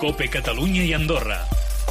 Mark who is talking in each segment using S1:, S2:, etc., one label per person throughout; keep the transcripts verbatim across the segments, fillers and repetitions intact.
S1: COPE Catalunya i Andorra.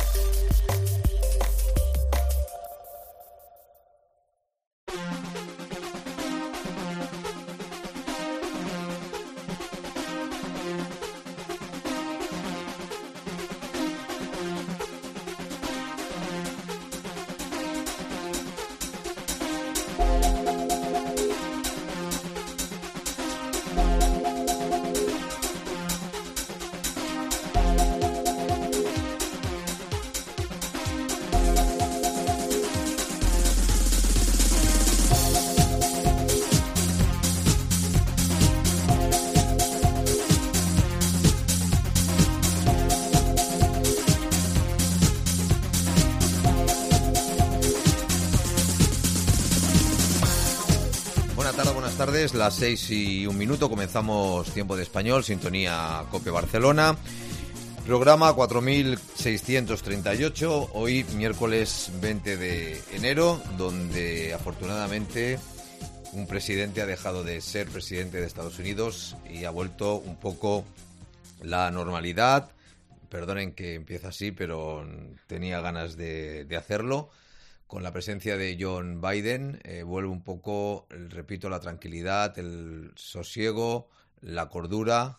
S2: Las seis y un minuto, comenzamos Tiempo de Español, sintonía COPE Barcelona, programa cuatro mil seiscientos treinta y ocho, hoy miércoles veinte de enero, donde afortunadamente un presidente ha dejado de ser presidente de Estados Unidos y ha vuelto un poco la normalidad. Perdonen que empiece así, pero tenía ganas de, de hacerlo. Con la presencia de John Biden eh, vuelve un poco, repito, la tranquilidad, el sosiego, la cordura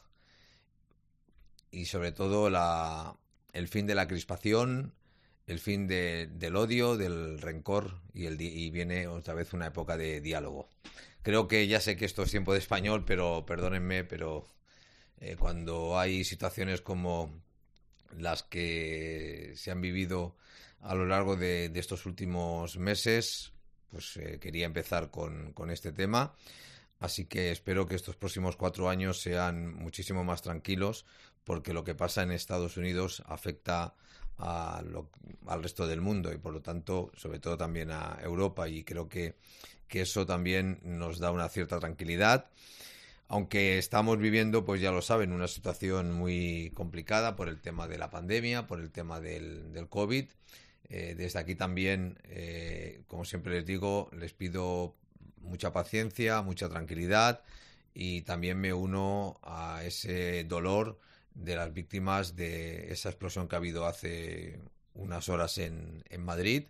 S2: y sobre todo la, el fin de la crispación, el fin de, del odio, del rencor y, el, y viene otra vez una época de diálogo. Creo que ya sé que esto es Tiempo de Español, pero perdónenme, pero eh, cuando hay situaciones como las que se han vivido a lo largo de, de estos últimos meses, pues eh, quería empezar con, con este tema. Así que espero que estos próximos cuatro años sean muchísimo más tranquilos, porque lo que pasa en Estados Unidos afecta a lo, al resto del mundo y por lo tanto, sobre todo también a Europa, y creo que, que eso también nos da una cierta tranquilidad. Aunque estamos viviendo, pues ya lo saben, una situación muy complicada por el tema de la pandemia, por el tema del, del COVID. Eh, desde aquí también, eh, como siempre les digo, les pido mucha paciencia, mucha tranquilidad y también me uno a ese dolor de las víctimas de esa explosión que ha habido hace unas horas en, en Madrid.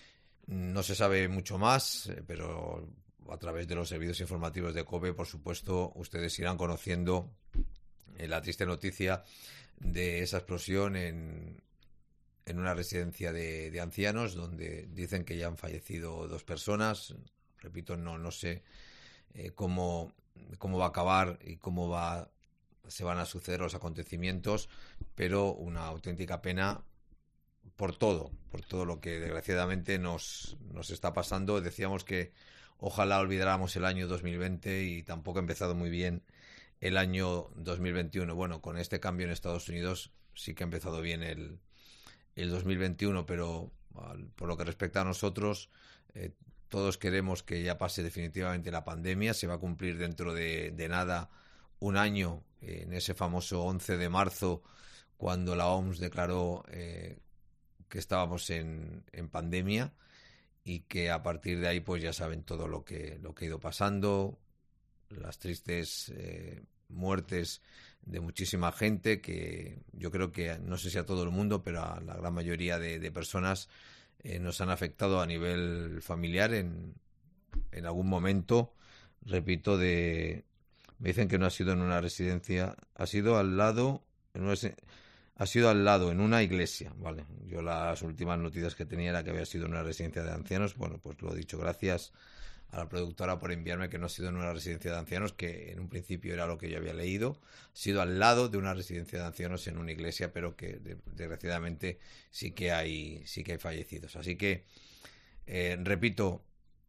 S2: No se sabe mucho más, pero a través de los servicios informativos de COPE, por supuesto, ustedes irán conociendo eh, la triste noticia de esa explosión en en una residencia de, de ancianos, donde dicen que ya han fallecido dos personas. Repito, no no sé eh, cómo, cómo va a acabar y cómo va se van a suceder los acontecimientos, pero una auténtica pena por todo, por todo lo que desgraciadamente nos, nos está pasando. Decíamos que ojalá olvidáramos el año dos mil veinte y tampoco ha empezado muy bien el año dos mil veintiuno. Bueno, con este cambio en Estados Unidos sí que ha empezado bien el el dos mil veintiuno, pero por lo que respecta a nosotros, eh, todos queremos que ya pase definitivamente la pandemia. Se va a cumplir dentro de, de nada un año, eh, en ese famoso once de marzo, cuando la O M S declaró eh, que estábamos en, en pandemia, y que a partir de ahí pues ya saben todo lo que, lo que ha ido pasando, las tristes eh, muertes de muchísima gente, que yo creo que no sé si a todo el mundo, pero a la gran mayoría de, de personas eh, nos han afectado a nivel familiar en, en algún momento. Repito, de me dicen que no ha sido en una residencia, ha sido al lado, en una, ha sido al lado en una iglesia, vale. Yo las últimas noticias que tenía era que había sido en una residencia de ancianos. Bueno, pues lo he dicho, gracias a la productora por enviarme que no ha sido en una residencia de ancianos, que en un principio era lo que yo había leído. Ha sido al lado de una residencia de ancianos en una iglesia, pero que desgraciadamente sí que hay sí que hay fallecidos. Así que, eh, repito,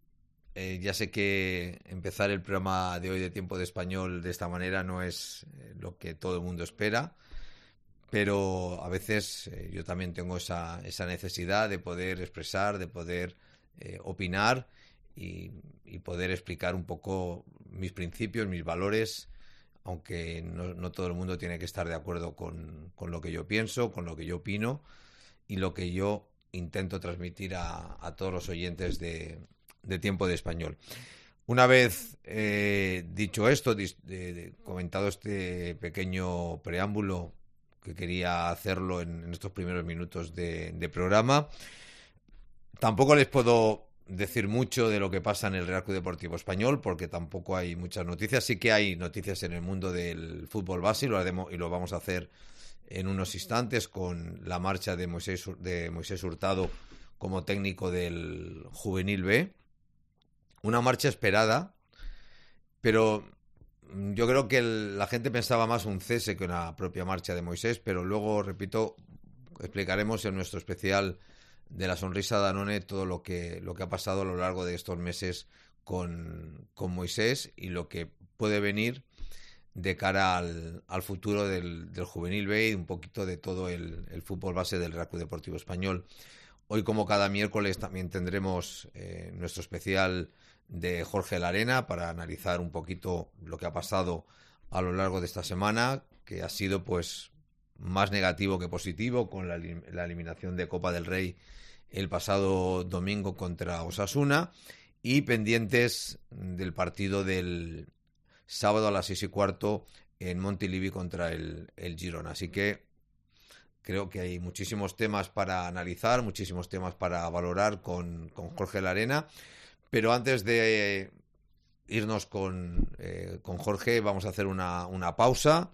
S2: eh, ya sé que empezar el programa de hoy de Tiempo de Español de esta manera no es eh, lo que todo el mundo espera, pero a veces eh, yo también tengo esa, esa necesidad de poder expresar, de poder eh, opinar, Y, y poder explicar un poco mis principios, mis valores, aunque no, no todo el mundo tiene que estar de acuerdo con, con lo que yo pienso, con lo que yo opino y lo que yo intento transmitir a, a todos los oyentes de, de Tiempo de Español. Una vez eh, dicho esto, de, de, comentado este pequeño preámbulo que quería hacerlo en, en estos primeros minutos de, de programa. Tampoco les puedo decir mucho de lo que pasa en el Real Club Deportivo Español, porque tampoco hay muchas noticias. Sí que hay noticias en el mundo del fútbol base y lo haremos, y lo vamos a hacer en unos instantes con la marcha de Moisés, de Moisés Hurtado como técnico del Juvenil B. Una marcha esperada, pero yo creo que el, la gente pensaba más un cese que una propia marcha de Moisés, pero luego, repito, explicaremos en nuestro especial de la sonrisa Danone todo lo que, lo que ha pasado a lo largo de estos meses con, con Moisés y lo que puede venir de cara al, al futuro del, del Juvenil B y un poquito de todo el, el fútbol base del Real Club Deportivo Español. Hoy, como cada miércoles, también tendremos eh, nuestro especial de Jorge Larena para analizar un poquito lo que ha pasado a lo largo de esta semana, que ha sido pues más negativo que positivo, con la, la eliminación de Copa del Rey el pasado domingo contra Osasuna, y pendientes del partido del sábado a las seis y cuarto en Montilivi contra el, el Girona. Así que creo que hay muchísimos temas para analizar, muchísimos temas para valorar con, con Jorge Larena, pero antes de irnos con, eh, con Jorge vamos a hacer una, una pausa.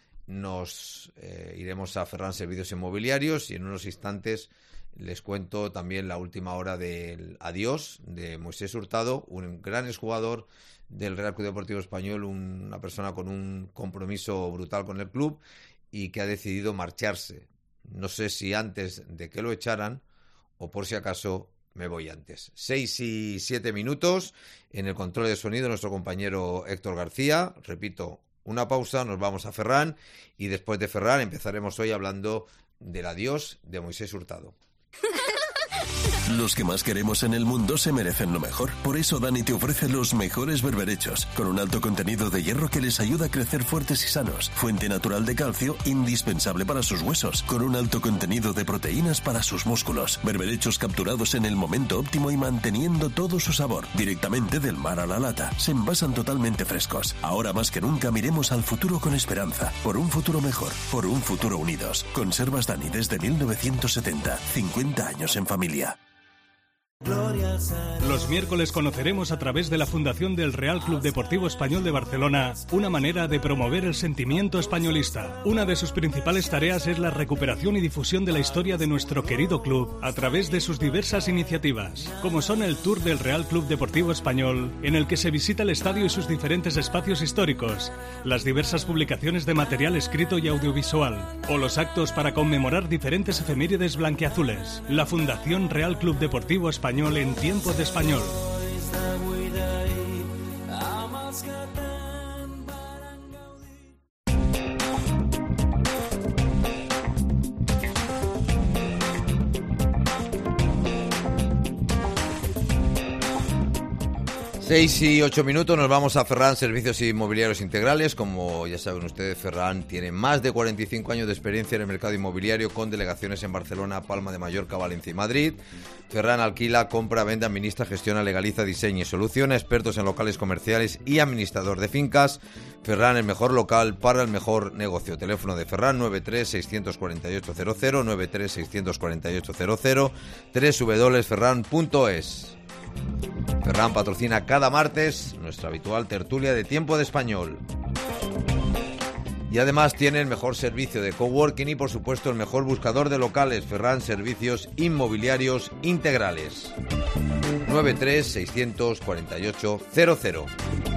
S2: Nos eh, iremos a Ferran Servicios Inmobiliarios y en unos instantes les cuento también la última hora del adiós de Moisés Hurtado, un gran exjugador del Real Club Deportivo Español, una persona con un compromiso brutal con el club y que ha decidido marcharse. No sé si antes de que lo echaran o por si acaso me voy antes. Seis y siete minutos en el control de sonido nuestro compañero Héctor García. Repito, una pausa, nos vamos a Ferran y después de Ferran empezaremos hoy hablando del adiós de Moisés Hurtado.
S3: Los que más queremos en el mundo se merecen lo mejor. Por eso Dani te ofrece los mejores berberechos, con un alto contenido de hierro que les ayuda a crecer fuertes y sanos. Fuente natural de calcio, indispensable para sus huesos, con un alto contenido de proteínas para sus músculos. Berberechos capturados en el momento óptimo y manteniendo todo su sabor. Directamente del mar a la lata. Se envasan totalmente frescos. Ahora más que nunca miremos al futuro con esperanza. Por un futuro mejor. Por un futuro unidos. Conservas Dani desde mil novecientos setenta. cincuenta años en familia.
S1: Los miércoles conoceremos a través de la Fundación del Real Club Deportivo Español de Barcelona una manera de promover el sentimiento españolista. Una de sus principales tareas es la recuperación y difusión de la historia de nuestro querido club a través de sus diversas iniciativas, como son el Tour del Real Club Deportivo Español, en el que se visita el estadio y sus diferentes espacios históricos, las diversas publicaciones de material escrito y audiovisual, o los actos para conmemorar diferentes efemérides blanquiazules. La Fundación Real Club Deportivo Español Español en tiempo de español.
S2: Seis y ocho minutos, nos vamos a Ferran Servicios Inmobiliarios Integrales. Como ya saben ustedes, Ferran tiene más de cuarenta y cinco años de experiencia en el mercado inmobiliario, con delegaciones en Barcelona, Palma de Mallorca, Valencia y Madrid. Ferran alquila, compra, vende, administra, gestiona, legaliza, diseña y soluciona, expertos en locales comerciales y administrador de fincas. Ferran, el mejor local para el mejor negocio. Teléfono de Ferran nueve tres seis cuatro ocho cero cero, nueve tres seis cuatro ocho cero cero, doble u doble u doble u punto ferran punto es. Ferran patrocina cada martes nuestra habitual tertulia de Tiempo de Español. Y además tiene el mejor servicio de coworking y, por supuesto, el mejor buscador de locales. Ferran Servicios Inmobiliarios Integrales. nueve tres seis cuatro ocho cero cero.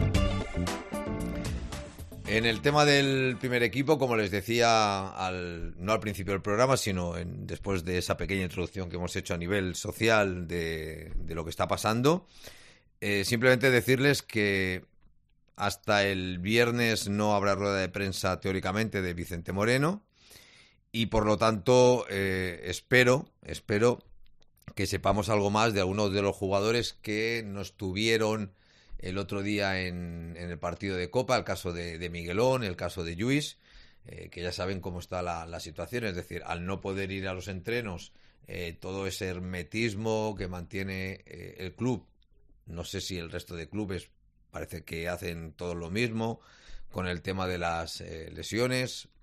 S2: En el tema del primer equipo, como les decía, al, no al principio del programa, sino en, después de esa pequeña introducción que hemos hecho a nivel social de, de lo que está pasando, eh, simplemente decirles que hasta el viernes no habrá rueda de prensa, teóricamente, de Vicente Moreno, y por lo tanto eh, espero, espero que sepamos algo más de algunos de los jugadores que no estuvieron el otro día en, en el partido de Copa, el caso de, de Miguelón, el caso de Lluís, eh, que ya saben cómo está la, la situación, es decir, al no poder ir a los entrenos, eh, todo ese hermetismo que mantiene eh, el club, no sé si el resto de clubes parece que hacen todo lo mismo, con el tema de las eh, lesiones,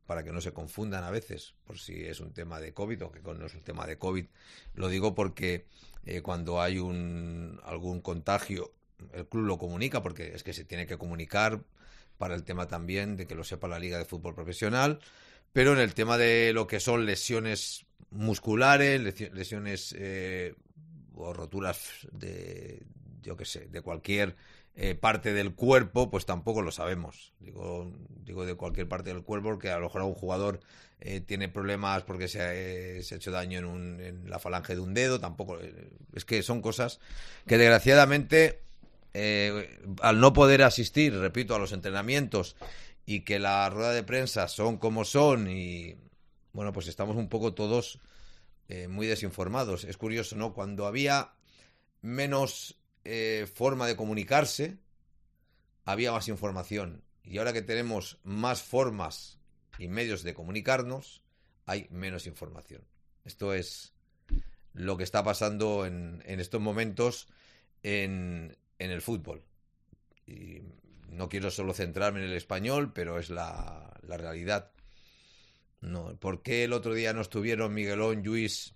S2: para que no se confundan a veces, por si es un tema de COVID o que no es un tema de COVID. Lo digo porque eh, cuando hay un algún contagio, el club lo comunica, porque es que se tiene que comunicar para el tema también de que lo sepa la Liga de Fútbol Profesional, pero en el tema de lo que son lesiones musculares, lesiones eh, o roturas de, yo qué sé, de cualquier Eh, parte del cuerpo, pues tampoco lo sabemos. Digo, digo de cualquier parte del cuerpo, porque a lo mejor un jugador eh, tiene problemas porque se ha, eh, se ha hecho daño en, un, en la falange de un dedo, tampoco. Eh, es que son cosas que desgraciadamente, eh, al no poder asistir, repito, a los entrenamientos y que la rueda de prensa son como son y, bueno, pues estamos un poco todos eh, muy desinformados. Es curioso, ¿no? Cuando había menos Eh, forma de comunicarse, había más información, y ahora que tenemos más formas y medios de comunicarnos, hay menos información. Esto es lo que está pasando en, en estos momentos en, en el fútbol, y no quiero solo centrarme en el español, pero es la, la realidad. No, ¿por qué el otro día no estuvieron Miguelón, Lluís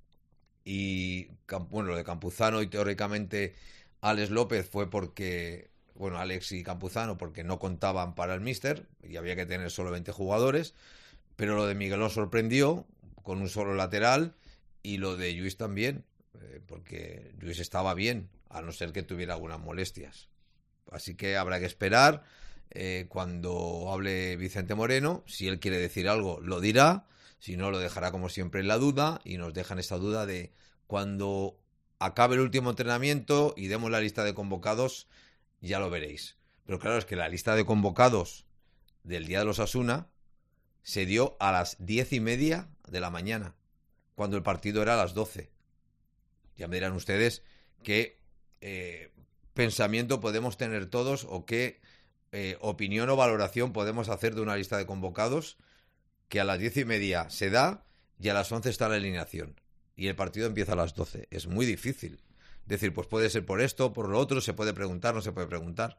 S2: y, bueno, lo de Campuzano y teóricamente Alex López? Fue porque, bueno, Alex y Campuzano, porque no contaban para el míster y había que tener solo veinte jugadores, pero lo de Miguelón sorprendió con un solo lateral, y lo de Lluís también, eh, porque Lluís estaba bien, a no ser que tuviera algunas molestias. Así que habrá que esperar eh, cuando hable Vicente Moreno. Si él quiere decir algo, lo dirá, si no, lo dejará como siempre en la duda, y nos dejan esta duda de cuando acabe el último entrenamiento y demos la lista de convocados, ya lo veréis. Pero claro, es que la lista de convocados del día de los Osasuna se dio a las diez y media de la mañana, cuando el partido era a las doce. Ya me dirán ustedes qué eh, pensamiento podemos tener todos, o qué eh, opinión o valoración podemos hacer de una lista de convocados que a las diez y media se da y a las once está la alineación. Y el partido empieza a las doce. Es muy difícil decir, pues puede ser por esto, por lo otro, se puede preguntar, no se puede preguntar.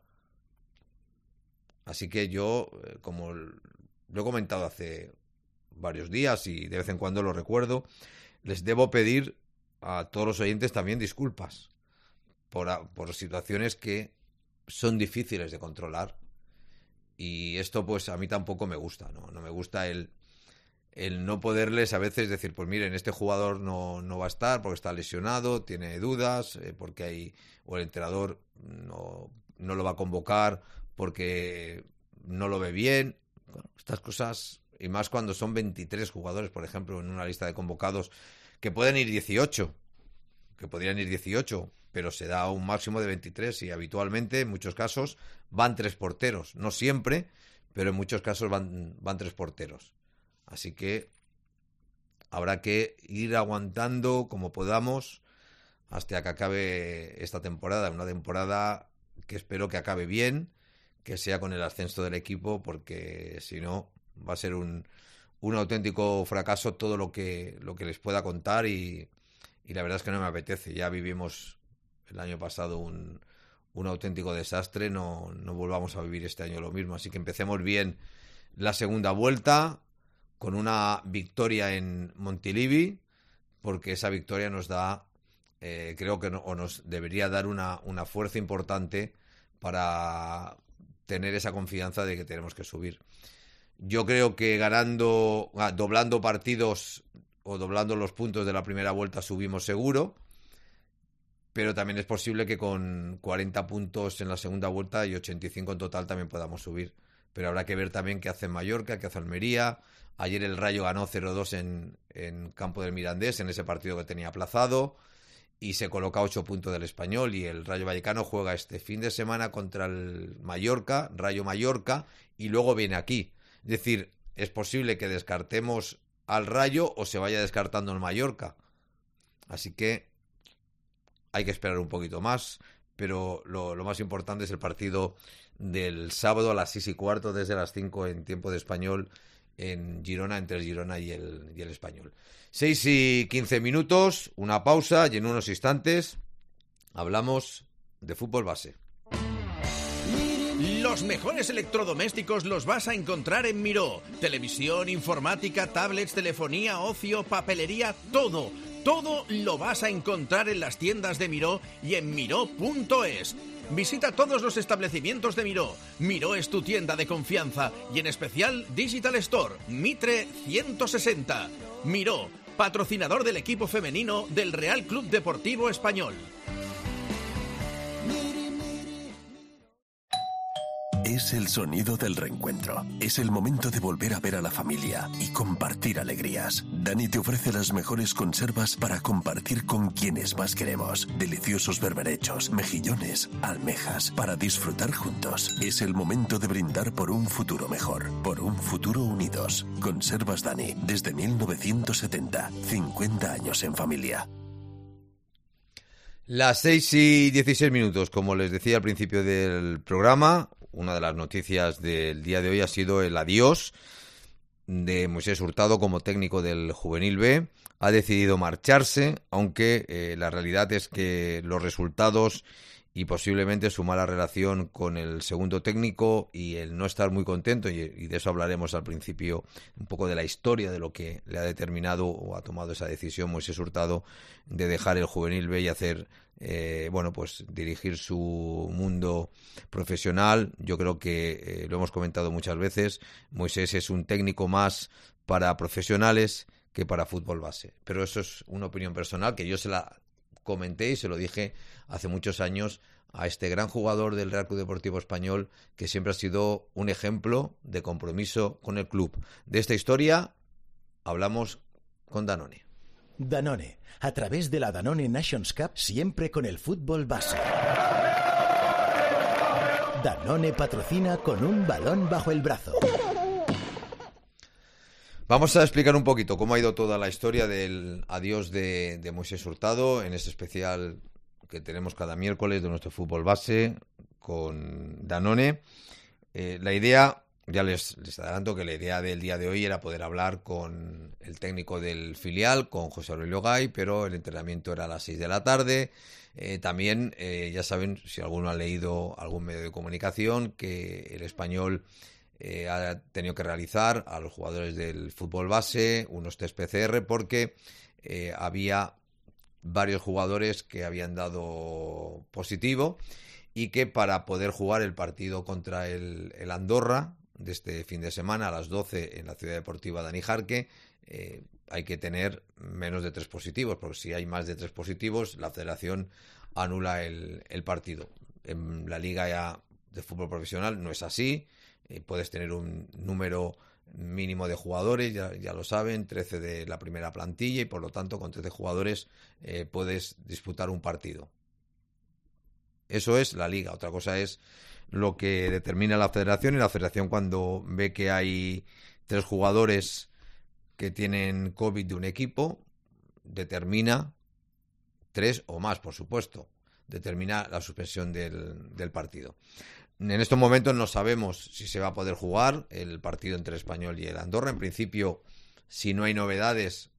S2: Así que yo, como lo he comentado hace varios días y de vez en cuando lo recuerdo, les debo pedir a todos los oyentes también disculpas por, por situaciones que son difíciles de controlar. Y esto pues a mí tampoco me gusta, ¿no? No me gusta el... el no poderles a veces decir, pues miren, este jugador no, no va a estar porque está lesionado, tiene dudas, eh, porque hay, o el entrenador no, no lo va a convocar porque no lo ve bien. Bueno, estas cosas, y más cuando son veintitrés jugadores, por ejemplo, en una lista de convocados, que pueden ir dieciocho, que podrían ir dieciocho, pero se da un máximo de veintitrés, y habitualmente, en muchos casos, van tres porteros. No siempre, pero en muchos casos van, van tres porteros. Así que habrá que ir aguantando como podamos hasta que acabe esta temporada. Una temporada que espero que acabe bien, que sea con el ascenso del equipo, porque si no va a ser un, un auténtico fracaso todo lo que, lo que les pueda contar, y, y la verdad es que no me apetece. Ya vivimos el año pasado un, un auténtico desastre, no, no volvamos a vivir este año lo mismo. Así que empecemos bien la segunda vuelta, con una victoria en Montilivi, porque esa victoria nos da, eh, creo que no, o nos debería dar una, una fuerza importante para tener esa confianza de que tenemos que subir. Yo creo que ganando, ah, doblando partidos o doblando los puntos de la primera vuelta subimos seguro, pero también es posible que con cuarenta puntos en la segunda vuelta y ochenta y cinco en total también podamos subir. Pero habrá que ver también qué hace Mallorca, qué hace Almería. Ayer el Rayo ganó cero dos en, en campo del Mirandés, en ese partido que tenía aplazado, y se coloca a ocho puntos del Español, y el Rayo Vallecano juega este fin de semana contra el Mallorca, Rayo Mallorca, y luego viene aquí. Es decir, es posible que descartemos al Rayo o se vaya descartando el Mallorca. Así que hay que esperar un poquito más, pero lo, lo más importante es el partido del sábado a las seis y cuarto, desde las cinco en tiempo de español, en Girona, entre el Girona y el, y el Español. seis y quince minutos, una pausa, y en unos instantes hablamos de fútbol base.
S4: Leading Los mejores electrodomésticos los vas a encontrar en Miró. Televisión, informática, tablets, telefonía, ocio, papelería, todo. Todo lo vas a encontrar en las tiendas de Miró y en miró punto es. Visita todos los establecimientos de Miró. Miró es tu tienda de confianza y en especial Digital Store, Mitre ciento sesenta. Miró, patrocinador del equipo femenino del Real Club Deportivo Español.
S3: Es el sonido del reencuentro. Es el momento de volver a ver a la familia y compartir alegrías. Dani te ofrece las mejores conservas para compartir con quienes más queremos. Deliciosos berberechos, mejillones, almejas, para disfrutar juntos. Es el momento de brindar por un futuro mejor, por un futuro unidos. Conservas Dani, desde mil novecientos setenta. cincuenta años en familia.
S2: Las seis y dieciséis minutos, como les decía al principio del programa, una de las noticias del día de hoy ha sido el adiós de Moisés Hurtado como técnico del Juvenil B. Ha decidido marcharse, aunque eh, la realidad es que los resultados y posiblemente su mala relación con el segundo técnico y el no estar muy contento, y, y de eso hablaremos al principio, un poco de la historia de lo que le ha determinado o ha tomado esa decisión Moisés Hurtado de dejar el Juvenil B y hacer, eh, bueno, pues dirigir su mundo profesional. Yo creo que, eh, lo hemos comentado muchas veces, Moisés es un técnico más para profesionales que para fútbol base. Pero eso es una opinión personal que yo se la comenté y se lo dije hace muchos años a este gran jugador del Real Club Deportivo Español, que siempre ha sido un ejemplo de compromiso con el club. De esta historia hablamos con Danone.
S5: Danone, a través de la Danone Nations Cup, siempre con el fútbol base. Danone patrocina con un balón bajo el brazo.
S2: Vamos a explicar un poquito cómo ha ido toda la historia del adiós de, de Moisés Hurtado en ese especial que tenemos cada miércoles de nuestro fútbol base con Danone. Eh, la idea, ya les, les adelanto que la idea del día de hoy era poder hablar con el técnico del filial, con José Aurelio Gay, pero el entrenamiento era a las seis de la tarde. Eh, también, eh, ya saben, si alguno ha leído algún medio de comunicación, que el Español Eh, ha tenido que realizar a los jugadores del fútbol base unos test P C R porque eh, había varios jugadores que habían dado positivo y que para poder jugar el partido contra el, el Andorra de este fin de semana a las doce en la Ciudad Deportiva Dani Jarque, eh, hay que tener menos de tres positivos, porque si hay más de tres positivos la federación anula el, el partido. En la Liga ya de fútbol profesional no es así. Eh, puedes tener un número mínimo de jugadores, ya, ya lo saben, trece de la primera plantilla, y por lo tanto con trece jugadores eh, puedes disputar un partido. Eso es la liga. Otra cosa es lo que determina la federación, y la federación, cuando ve que hay tres jugadores que tienen COVID de un equipo, determina, tres o más por supuesto, determina la suspensión del, del partido. En estos momentos no sabemos si se va a poder jugar el partido entre el Español y el Andorra. En principio, si no hay novedades,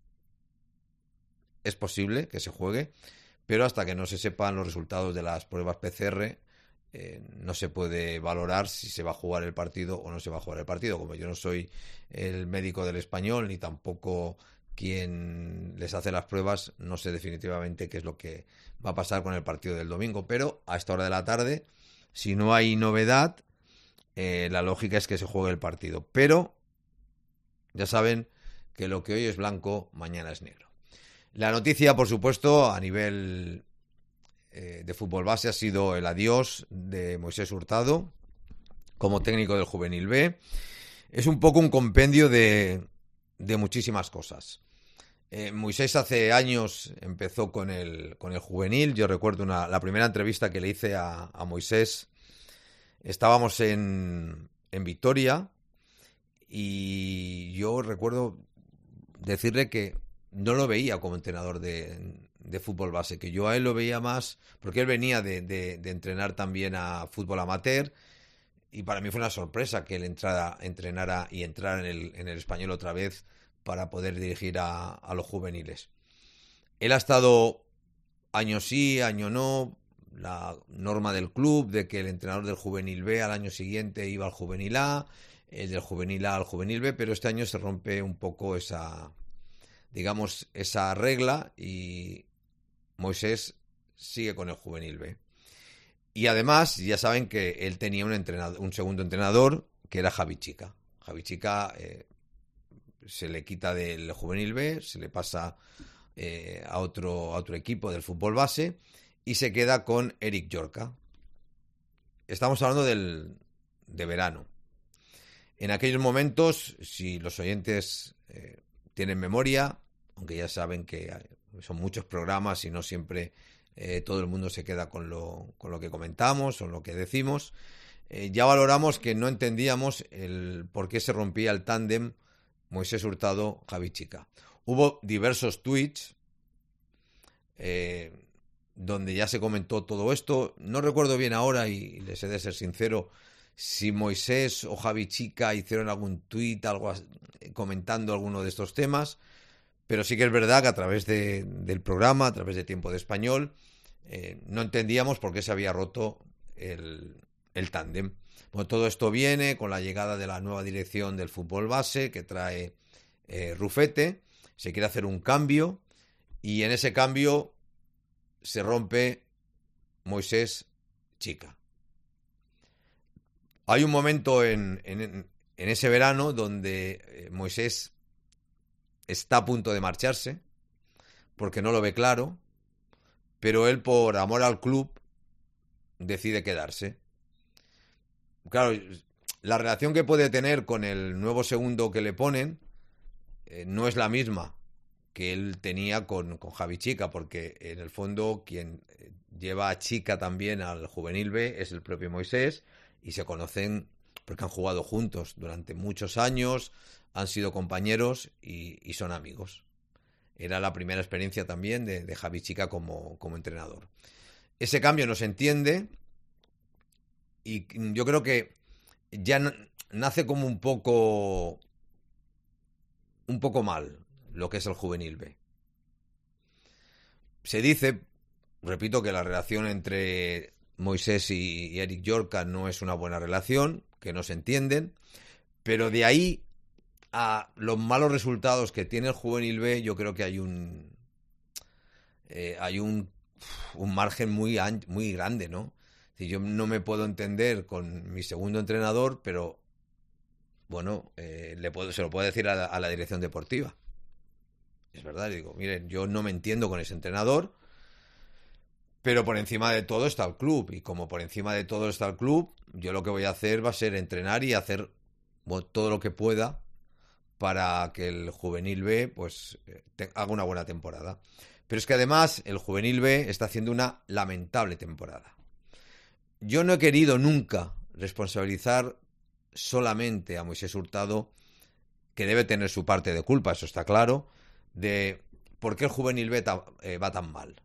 S2: es posible que se juegue, pero hasta que no se sepan los resultados de las pruebas P C R, eh, no se puede valorar si se va a jugar el partido o no se va a jugar el partido. Como yo no soy el médico del Español, ni tampoco quien les hace las pruebas, no sé definitivamente qué es lo que va a pasar con el partido del domingo, pero a esta hora de la tarde, si no hay novedad, eh, la lógica es que se juegue el partido. Pero ya saben que lo que hoy es blanco, mañana es negro. La noticia, por supuesto, a nivel eh, de fútbol base ha sido el adiós de Moisés Hurtado como técnico del Juvenil B. Es un poco un compendio de, de muchísimas cosas. Eh, Moisés hace años empezó con el, con el juvenil. Yo recuerdo una, la primera entrevista que le hice a, a Moisés. Estábamos en, en Vitoria y yo recuerdo decirle que no lo veía como entrenador de, de fútbol base, que yo a él lo veía más porque él venía de, de, de entrenar también a fútbol amateur, y para mí fue una sorpresa que él entrara, entrenara y entrara en el, en el Español otra vez para poder dirigir a, a los juveniles. Él ha estado año sí, año no. la norma del club de que el entrenador del Juvenil B al año siguiente iba al Juvenil A, el del Juvenil A al Juvenil B, pero este año se rompe un poco esa, digamos, esa regla y Moisés sigue con el Juvenil B. Y además, ya saben que él tenía un entrenador, un segundo entrenador, que era Javi Chica. Javi Chica eh, se le quita del Juvenil B, se le pasa eh, a, otro, a otro equipo del fútbol base y se queda con Eric Llorca. Estamos hablando del, de verano. En aquellos momentos, si los oyentes eh, tienen memoria, aunque ya saben que son muchos programas y no siempre eh, todo el mundo se queda con lo, con lo que comentamos o lo que decimos, eh, ya valoramos que no entendíamos el por qué se rompía el tándem Moisés Hurtado-Javi Chica. Hubo diversos tweets eh, donde ya se comentó todo esto. No recuerdo bien ahora, y les he de ser sincero, si Moisés o Javi Chica hicieron algún tuit, algo así, comentando alguno de estos temas, pero sí que es verdad que a través de, del programa, a través de Tiempo de Español, eh, no entendíamos por qué se había roto el, el tándem. Bueno, todo esto viene con la llegada de la nueva dirección del fútbol base que trae eh, Rufete. Se quiere hacer un cambio y en ese cambio se rompe Moisés Chica. Hay un momento en, en, en ese verano donde eh, Moisés está a punto de marcharse porque no lo ve claro, pero él, por amor al club, decide quedarse. Claro, la relación que puede tener con el nuevo segundo que le ponen eh, no es la misma que él tenía con, con Javi Chica, porque en el fondo quien lleva a Chica también al Juvenil B es el propio Moisés, y se conocen porque han jugado juntos durante muchos años, han sido compañeros y, y son amigos. Era la primera experiencia también de, de Javi Chica como, como entrenador. Ese cambio no se entiende y yo creo que ya nace como un poco un poco mal lo que es el Juvenil B. Se dice, repito, que la relación entre Moisés y, y Eric Llorca no es una buena relación, que no se entienden, pero de ahí a los malos resultados que tiene el Juvenil B, yo creo que hay un eh, hay un, un margen muy, muy grande, ¿no? Si yo no me puedo entender con mi segundo entrenador, pero bueno, eh, le puedo, se lo puedo decir a la, a la dirección deportiva. Es verdad, digo, miren, yo no me entiendo con ese entrenador, pero por encima de todo está el club, y como por encima de todo está el club, yo lo que voy a hacer va a ser entrenar y hacer bueno, todo lo que pueda para que el Juvenil B pues te, haga una buena temporada. Pero es que además el Juvenil B está haciendo una lamentable temporada. Yo no he querido nunca responsabilizar solamente a Moisés Hurtado, que debe tener su parte de culpa, eso está claro, de por qué el Juvenil B ta, eh, va tan mal.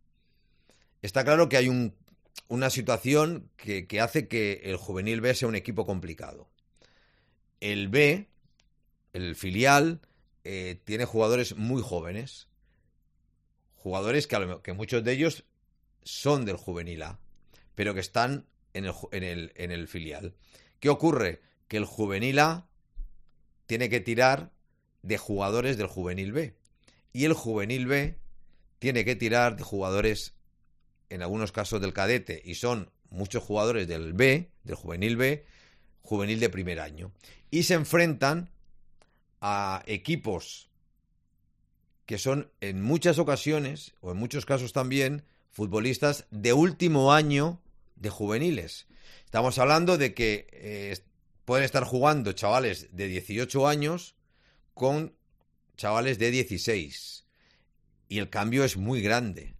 S2: Está claro que hay un, una situación que, que hace que el Juvenil B sea un equipo complicado. El B, el filial, eh, tiene jugadores muy jóvenes, jugadores que, a lo, que muchos de ellos son del Juvenil A, pero que están en el, en el, en el filial. ¿Qué ocurre? Que el Juvenil A tiene que tirar de jugadores del Juvenil B y el Juvenil B tiene que tirar de jugadores, en algunos casos del cadete, y son muchos jugadores del B, del Juvenil B, juvenil de primer año, y se enfrentan a equipos que son en muchas ocasiones, o en muchos casos también, futbolistas de último año de juveniles. Estamos hablando de que eh, pueden estar jugando chavales de dieciocho años con chavales de dieciséis, y el cambio es muy grande.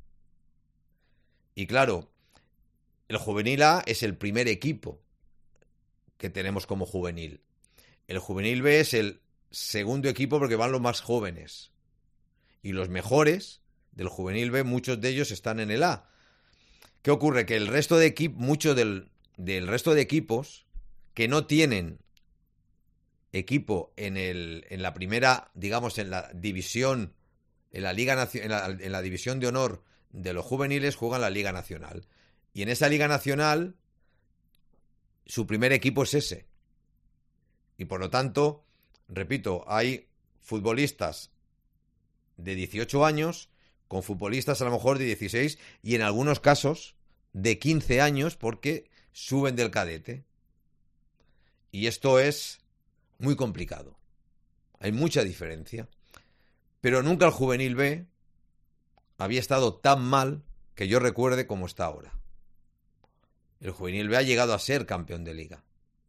S2: Y claro, el Juvenil A es el primer equipo que tenemos como juvenil. El Juvenil B es el segundo equipo porque van los más jóvenes. Y los mejores del Juvenil B, muchos de ellos están en el A. ¿Qué ocurre? Que el resto de equipos, muchos del, del resto de equipos que no tienen equipo en, el, en la primera, digamos, en la división, en la Liga en la, en la división de honor de los juveniles, juegan la Liga Nacional. Y en esa Liga Nacional, su primer equipo es ese. Y por lo tanto, repito, hay futbolistas de dieciocho años con futbolistas a lo mejor de dieciséis y en algunos casos de quince años porque suben del cadete. Y esto es muy complicado. Hay mucha diferencia. Pero nunca el Juvenil B había estado tan mal que yo recuerde como está ahora. El Juvenil B ha llegado a ser campeón de liga.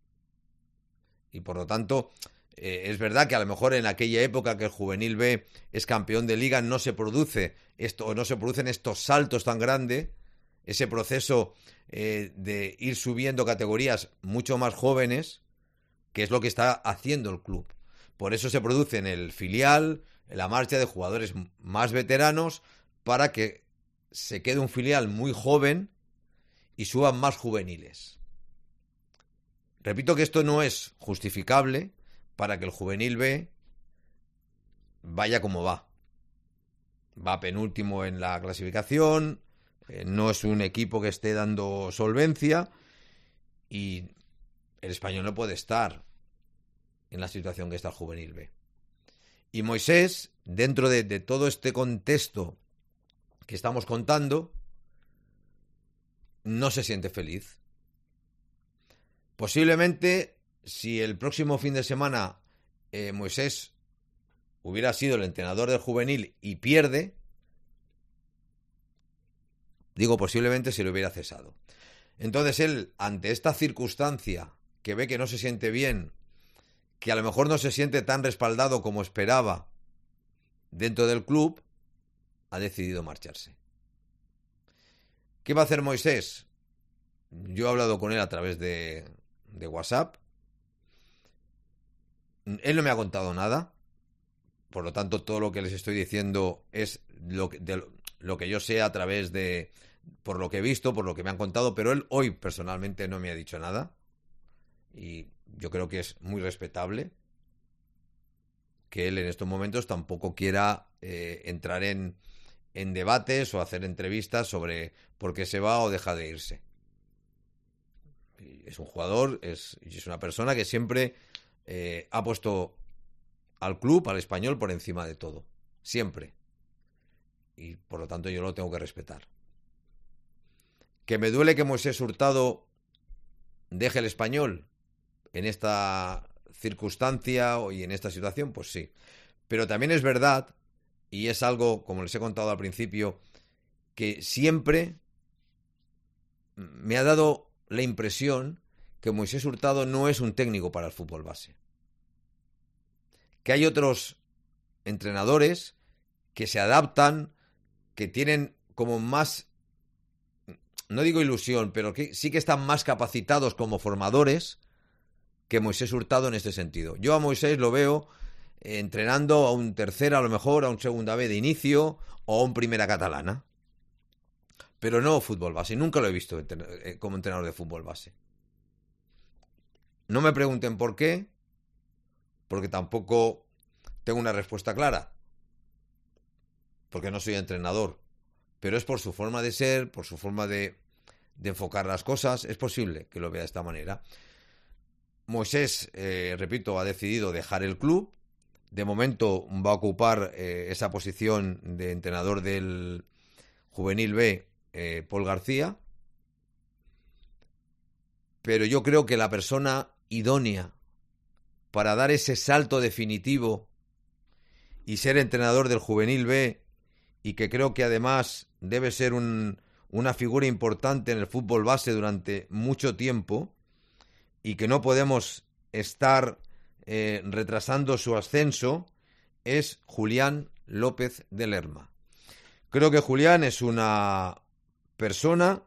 S2: Y por lo tanto, eh, es verdad que a lo mejor en aquella época que el Juvenil B es campeón de liga no se produce esto, no se producen estos saltos tan grandes, ese proceso eh, de ir subiendo categorías mucho más jóvenes, que es lo que está haciendo el club. Por eso se produce en el filial la marcha de jugadores más veteranos para que se quede un filial muy joven y suban más juveniles. Repito que esto no es justificable para que el Juvenil B vaya como va. Va penúltimo en la clasificación, eh, no es un equipo que esté dando solvencia y el Español no puede estar en la situación que está el Juvenil B. Y Moisés, dentro de, de todo este contexto que estamos contando, no se siente feliz. Posiblemente, si el próximo fin de semana eh, Moisés hubiera sido el entrenador del juvenil y pierde, digo posiblemente se le hubiera cesado. Entonces él, ante esta circunstancia, que ve que no se siente bien, que a lo mejor no se siente tan respaldado como esperaba dentro del club, ha decidido marcharse. ¿Qué va a hacer Moisés? Yo he hablado con él a través de, de WhatsApp. Él no me ha contado nada. Por lo tanto, todo lo que les estoy diciendo es lo que, de, lo que yo sé a través de... por lo que he visto, por lo que me han contado. Pero él hoy personalmente no me ha dicho nada. Y yo creo que es muy respetable que él en estos momentos tampoco quiera eh, entrar en, en debates o hacer entrevistas sobre por qué se va o deja de irse. Es un jugador, es, es una persona que siempre eh, ha puesto al club, al Español, por encima de todo. Siempre. Y por lo tanto yo lo tengo que respetar. ¿Que me duele que Moisés Hurtado deje el Español en esta circunstancia y en esta situación? Pues sí. Pero también es verdad, y es algo, como les he contado al principio, que siempre me ha dado la impresión que Moisés Hurtado no es un técnico para el fútbol base. Que hay otros entrenadores que se adaptan, que tienen como más, no digo ilusión, pero que sí que están más capacitados como formadores que Moisés Hurtado en este sentido. Yo a Moisés lo veo eh, entrenando a un tercera, a lo mejor, a un segunda B de inicio o a un primera catalana. Pero no fútbol base. Nunca lo he visto como entrenador de fútbol base. No me pregunten por qué, porque tampoco tengo una respuesta clara. Porque no soy entrenador. Pero es por su forma de ser, por su forma de, de enfocar las cosas. Es posible que lo vea de esta manera. Moisés, eh, repito, ha decidido dejar el club. De momento va a ocupar eh, esa posición de entrenador del Juvenil B, eh, Paul García. Pero yo creo que la persona idónea para dar ese salto definitivo y ser entrenador del Juvenil B, y que creo que además debe ser un, una figura importante en el fútbol base durante mucho tiempo, y que no podemos estar eh, retrasando su ascenso, es Julián López de Lerma. Creo que Julián es una persona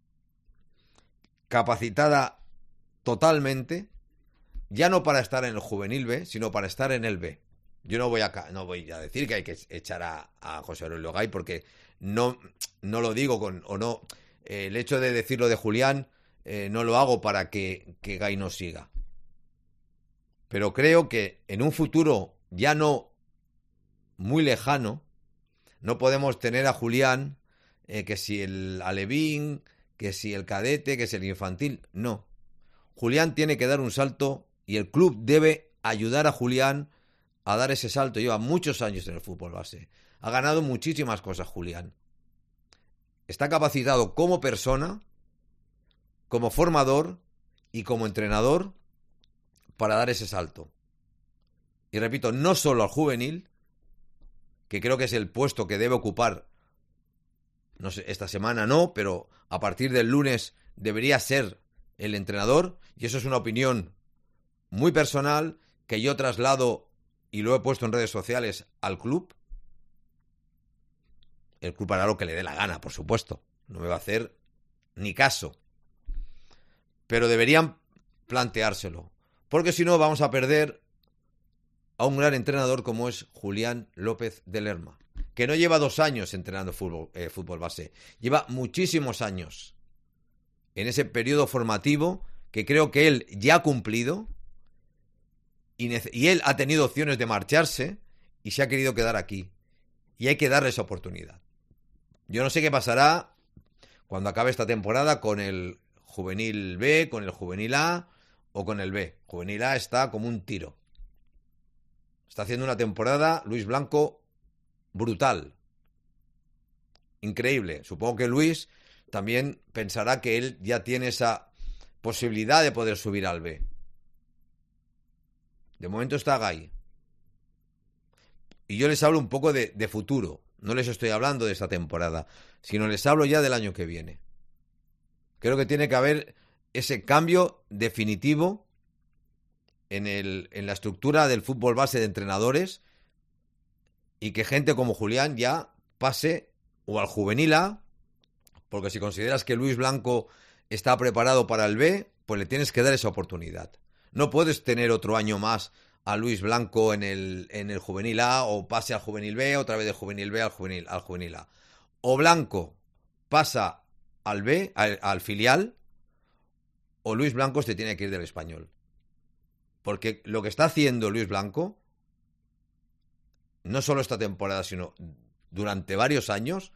S2: capacitada totalmente, ya no para estar en el Juvenil B, sino para estar en el B. Yo no voy a, no voy a decir que hay que echar a, a José Aurelio Gay, porque no, no lo digo con, o no, eh, el hecho de decirlo de Julián eh, no lo hago para que, que Gay no siga. Pero creo que en un futuro ya no muy lejano, no podemos tener a Julián, eh, que si el Alevín, que si el cadete, que si el infantil. No. Julián tiene que dar un salto y el club debe ayudar a Julián a dar ese salto. Lleva muchos años en el fútbol base. Ha ganado muchísimas cosas Julián. Está capacitado como persona, como formador y como entrenador para dar ese salto. Y repito, no solo al juvenil, que creo que es el puesto que debe ocupar, no sé, esta semana no, pero a partir del lunes debería ser el entrenador, y eso es una opinión muy personal que yo traslado y lo he puesto en redes sociales al club. El club hará lo que le dé la gana, por supuesto. No me va a hacer ni caso. Pero deberían planteárselo. Porque si no, vamos a perder a un gran entrenador como es Julián López de Lerma. Que no lleva dos años entrenando fútbol, eh, fútbol base. Lleva muchísimos años en ese periodo formativo que creo que él ya ha cumplido. Y, y él ha tenido opciones de marcharse y se ha querido quedar aquí. Y hay que darle esa oportunidad. Yo no sé qué pasará cuando acabe esta temporada con el Juvenil B, con el Juvenil A o con el B. Juvenil A está como un tiro. Está haciendo una temporada, Luis Blanco, brutal. Increíble. Supongo que Luis también pensará que él ya tiene esa posibilidad de poder subir al B. De momento está Gay. Y yo les hablo un poco de, de futuro. No les estoy hablando de esta temporada, sino les hablo ya del año que viene. Creo que tiene que haber ese cambio definitivo en, el, en la estructura del fútbol base de entrenadores y que gente como Julián ya pase o al Juvenil A, porque si consideras que Luis Blanco está preparado para el B, pues le tienes que dar esa oportunidad. No puedes tener otro año más a Luis Blanco en el, en el Juvenil A o pase al Juvenil B, otra vez de Juvenil B al Juvenil, al Juvenil A. O Blanco pasa al B, al, al filial, o Luis Blanco se tiene que ir del Español. Porque lo que está haciendo Luis Blanco, no solo esta temporada, sino durante varios años,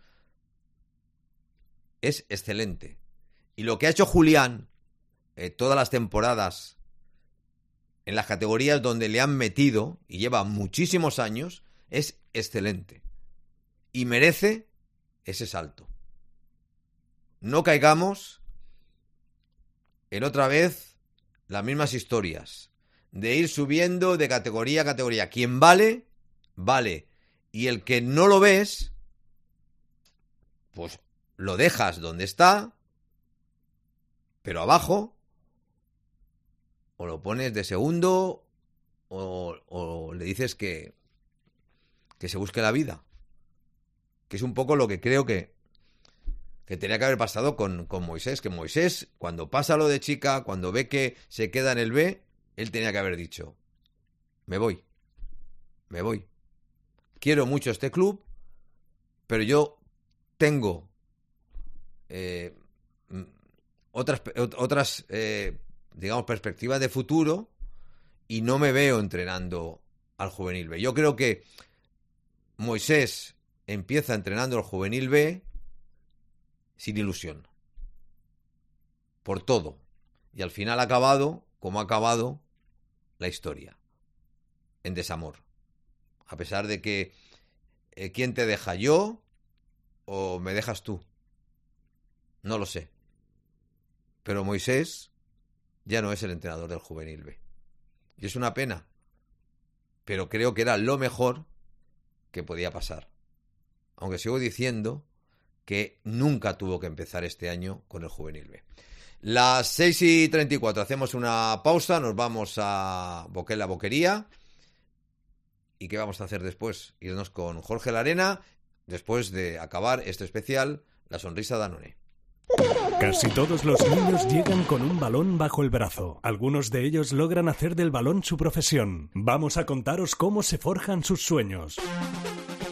S2: es excelente. Y lo que ha hecho Julián eh, todas las temporadas en las categorías donde le han metido, y lleva muchísimos años, es excelente. Y merece ese salto. No caigamos en otra vez las mismas historias, de ir subiendo de categoría a categoría. Quien vale, vale. Y el que no lo ves, pues lo dejas donde está, pero abajo, o lo pones de segundo, o, o le dices que, que se busque la vida. Que es un poco lo que creo que, que tenía que haber pasado con, con Moisés. Que Moisés, cuando pasa lo de Chica, cuando ve que se queda en el B, él tenía que haber dicho: me voy, me voy. Quiero mucho este club, pero yo tengo eh, otras, otras eh, digamos, perspectivas de futuro y no me veo entrenando al Juvenil B. Yo creo que Moisés empieza entrenando al Juvenil B sin ilusión. Por todo. Y al final ha acabado como ha acabado la historia. En desamor. A pesar de que eh, ¿quién te deja, yo o me dejas tú? No lo sé. Pero Moisés ya no es el entrenador del Juvenil B. Y es una pena. Pero creo que era lo mejor que podía pasar. Aunque sigo diciendo que nunca tuvo que empezar este año con el Juvenil B. Las seis y treinta y cuatro, hacemos una pausa, nos vamos a Boquela Boquería. ¿Y qué vamos a hacer después? Irnos con Jorge Larena, después de acabar este especial, La Sonrisa Danone.
S1: Casi todos los niños llegan con un balón bajo el brazo. Algunos de ellos logran hacer del balón su profesión. Vamos a contaros cómo se forjan sus sueños.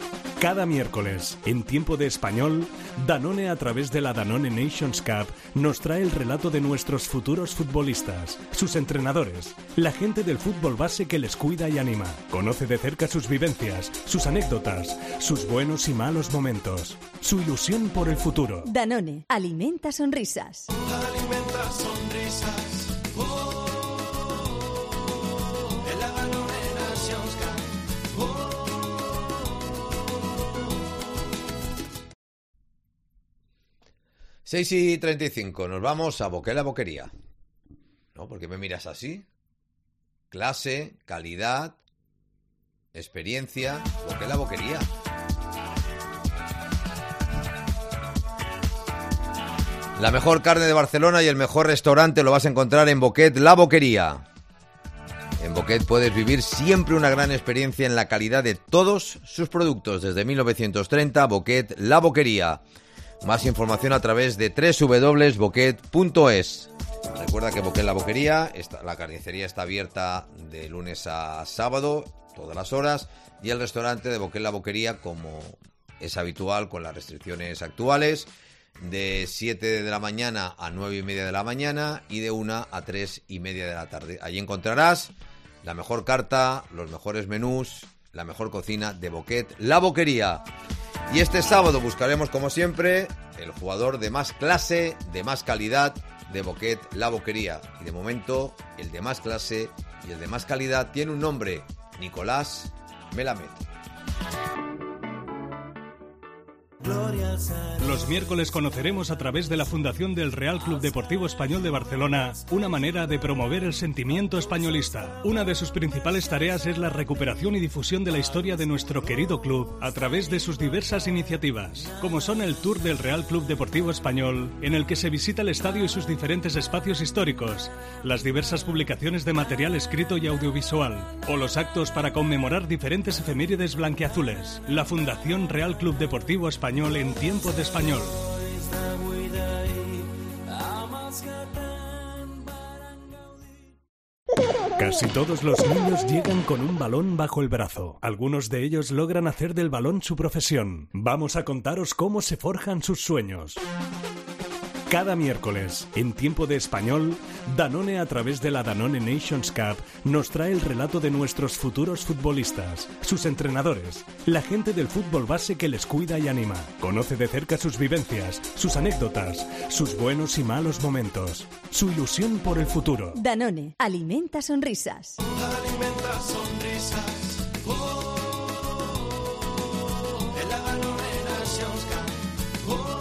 S1: Cada miércoles, en tiempo de español, Danone a través de la Danone Nations Cup nos trae el relato de nuestros futuros futbolistas, sus entrenadores, la gente del fútbol base que les cuida y anima. Conoce de cerca sus vivencias, sus anécdotas, sus buenos y malos momentos, su ilusión por el futuro.
S6: Danone, alimenta sonrisas.
S7: Alimenta sonrisas. Oh, en la Danone Nations Cup. Oh.
S2: seis y treinta y cinco, nos vamos a Boqué la Boquería. ¿No? ¿Por qué me miras así? Clase, calidad, experiencia, Boqué la Boquería. La mejor carne de Barcelona y el mejor restaurante lo vas a encontrar en Boquet la Boquería. En Boquet puedes vivir siempre una gran experiencia en la calidad de todos sus productos. Desde mil novecientos treinta, Boquet la Boquería. Más información a través de doble u doble u doble u punto boquet punto es. Recuerda que Boquet la Boquería, está, la carnicería está abierta de lunes a sábado, todas las horas, y el restaurante de Boquet la Boquería, como es habitual con las restricciones actuales, de siete de la mañana a nueve y media de la mañana y de una a tres y media de la tarde. Allí encontrarás la mejor carta, los mejores menús, la mejor cocina de Boquet la Boquería. Y este sábado buscaremos, como siempre, el jugador de más clase, de más calidad de Boquet la Boquería. Y de momento, el de más clase y el de más calidad tiene un nombre: Nicolás Melamed.
S1: Los miércoles conoceremos a través de la Fundación del Real Club Deportivo Español de Barcelona una manera de promover el sentimiento españolista. Una de sus principales tareas es la recuperación y difusión de la historia de nuestro querido club a través de sus diversas iniciativas, como son el Tour del Real Club Deportivo Español, en el que se visita el estadio y sus diferentes espacios históricos, las diversas publicaciones de material escrito y audiovisual, o los actos para conmemorar diferentes efemérides blanquiazules. La Fundación Real Club Deportivo Español en tiempo de español. Casi todos los niños llegan con un balón bajo el brazo. Algunos de ellos logran hacer del balón su profesión. Vamos a contaros cómo se forjan sus sueños. Cada miércoles, en tiempo de español, Danone a través de la Danone Nations Cup nos trae el relato de nuestros futuros futbolistas, sus entrenadores, la gente del fútbol base que les cuida y anima. Conoce de cerca sus vivencias, sus anécdotas, sus buenos y malos momentos, su ilusión por el futuro.
S6: Danone, alimenta sonrisas.
S7: Alimenta sonrisas. Oh, en la Danone Nations Cup. Oh.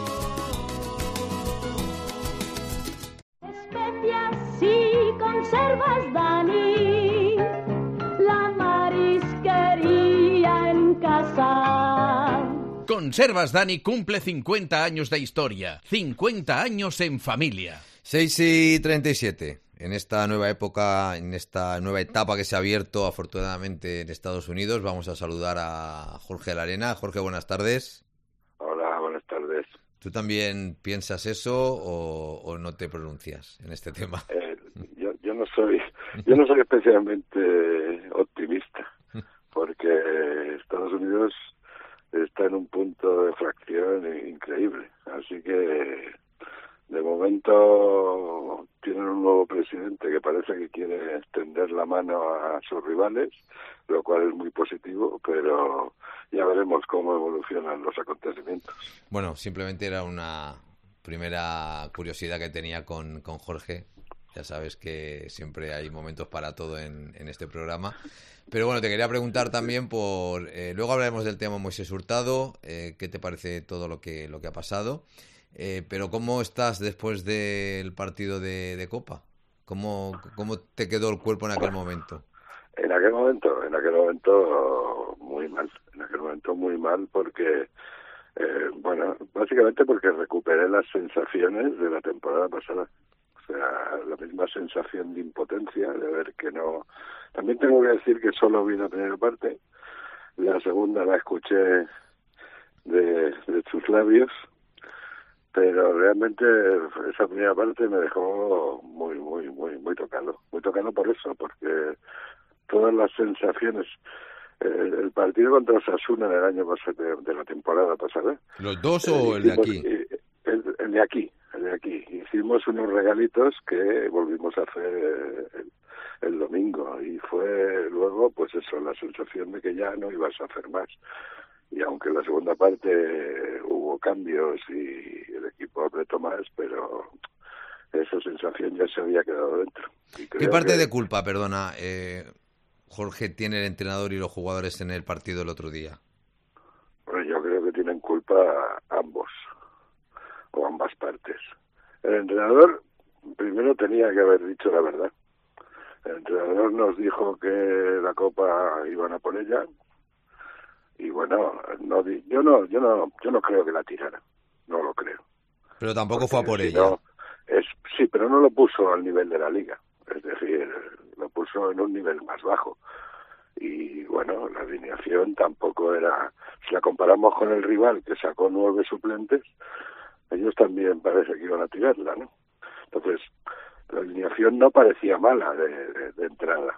S8: Si conservas, Dani, la marisquería en casa.
S4: Conservas Dani cumple cincuenta años de historia, cincuenta años en familia.
S2: seis y treinta y siete. En esta nueva época, en esta nueva etapa que se ha abierto afortunadamente en Estados Unidos, vamos a saludar a Jorge Larena. Jorge, buenas tardes.
S9: Hola, buenas tardes.
S2: ¿Tú también piensas eso o, o no te pronuncias en este tema?
S9: Eh, yo, yo no soy, yo no soy especialmente optimista, porque Estados Unidos está en un punto de fracción increíble, así que de momento tienen un nuevo presidente que parece que quiere extender la mano a sus rivales, lo cual es muy positivo, pero ya veremos cómo evolucionan los acontecimientos.
S2: Bueno, simplemente era una primera curiosidad que tenía con, con Jorge. Ya sabes que siempre hay momentos para todo en, en este programa. Pero bueno, te quería preguntar también por... Eh, luego hablaremos del tema Moisés Hurtado. Eh, ¿Qué te parece todo lo que, lo que ha pasado? Eh, pero ¿cómo estás después del partido de, de Copa? ¿Cómo, ¿Cómo te quedó el cuerpo en aquel momento?
S9: En aquel momento, en aquel momento muy mal, en aquel momento muy mal porque, eh, bueno, básicamente porque recuperé las sensaciones de la temporada pasada. O sea, la misma sensación de impotencia, de ver que no... También tengo que decir que solo vi la primera parte, la segunda la escuché de, de tus labios, pero realmente esa primera parte me dejó muy, muy, muy, muy tocado. Muy tocado por eso, porque todas las sensaciones el, el partido contra Osasuna en el año pasado, de, de la temporada pasada.
S2: ¿Los dos o
S9: eh,
S2: el de
S9: hicimos,
S2: aquí?
S9: eh, El, el de aquí, el de aquí. Hicimos unos regalitos que volvimos a hacer eh, el, el domingo y fue luego, pues eso, la sensación de que ya no ibas a hacer más. Y aunque en la segunda parte hubo cambios y el equipo apretó más, pero esa sensación ya se había quedado dentro. Y
S2: ¿Qué
S9: creo
S2: parte
S9: que,
S2: de culpa, perdona, eh, Jorge, tiene el entrenador y los jugadores en el partido del otro día?
S9: Bueno, yo creo que tienen culpa ambos, o ambas partes. El entrenador primero tenía que haber dicho la verdad. El entrenador nos dijo que la Copa iban a por ella, y bueno, no di- yo no yo no yo no creo que la tirara, no lo creo.
S2: Pero tampoco
S9: Porque
S2: fue a por
S9: si
S2: ella.
S9: no, es sí, pero no lo puso al nivel de la liga, es decir, lo puso en un nivel más bajo. Y bueno, la alineación tampoco era, si la comparamos con el rival que sacó nueve suplentes, ellos también parece que iban a tirarla, ¿no? Entonces, la alineación no parecía mala de, de, de entrada.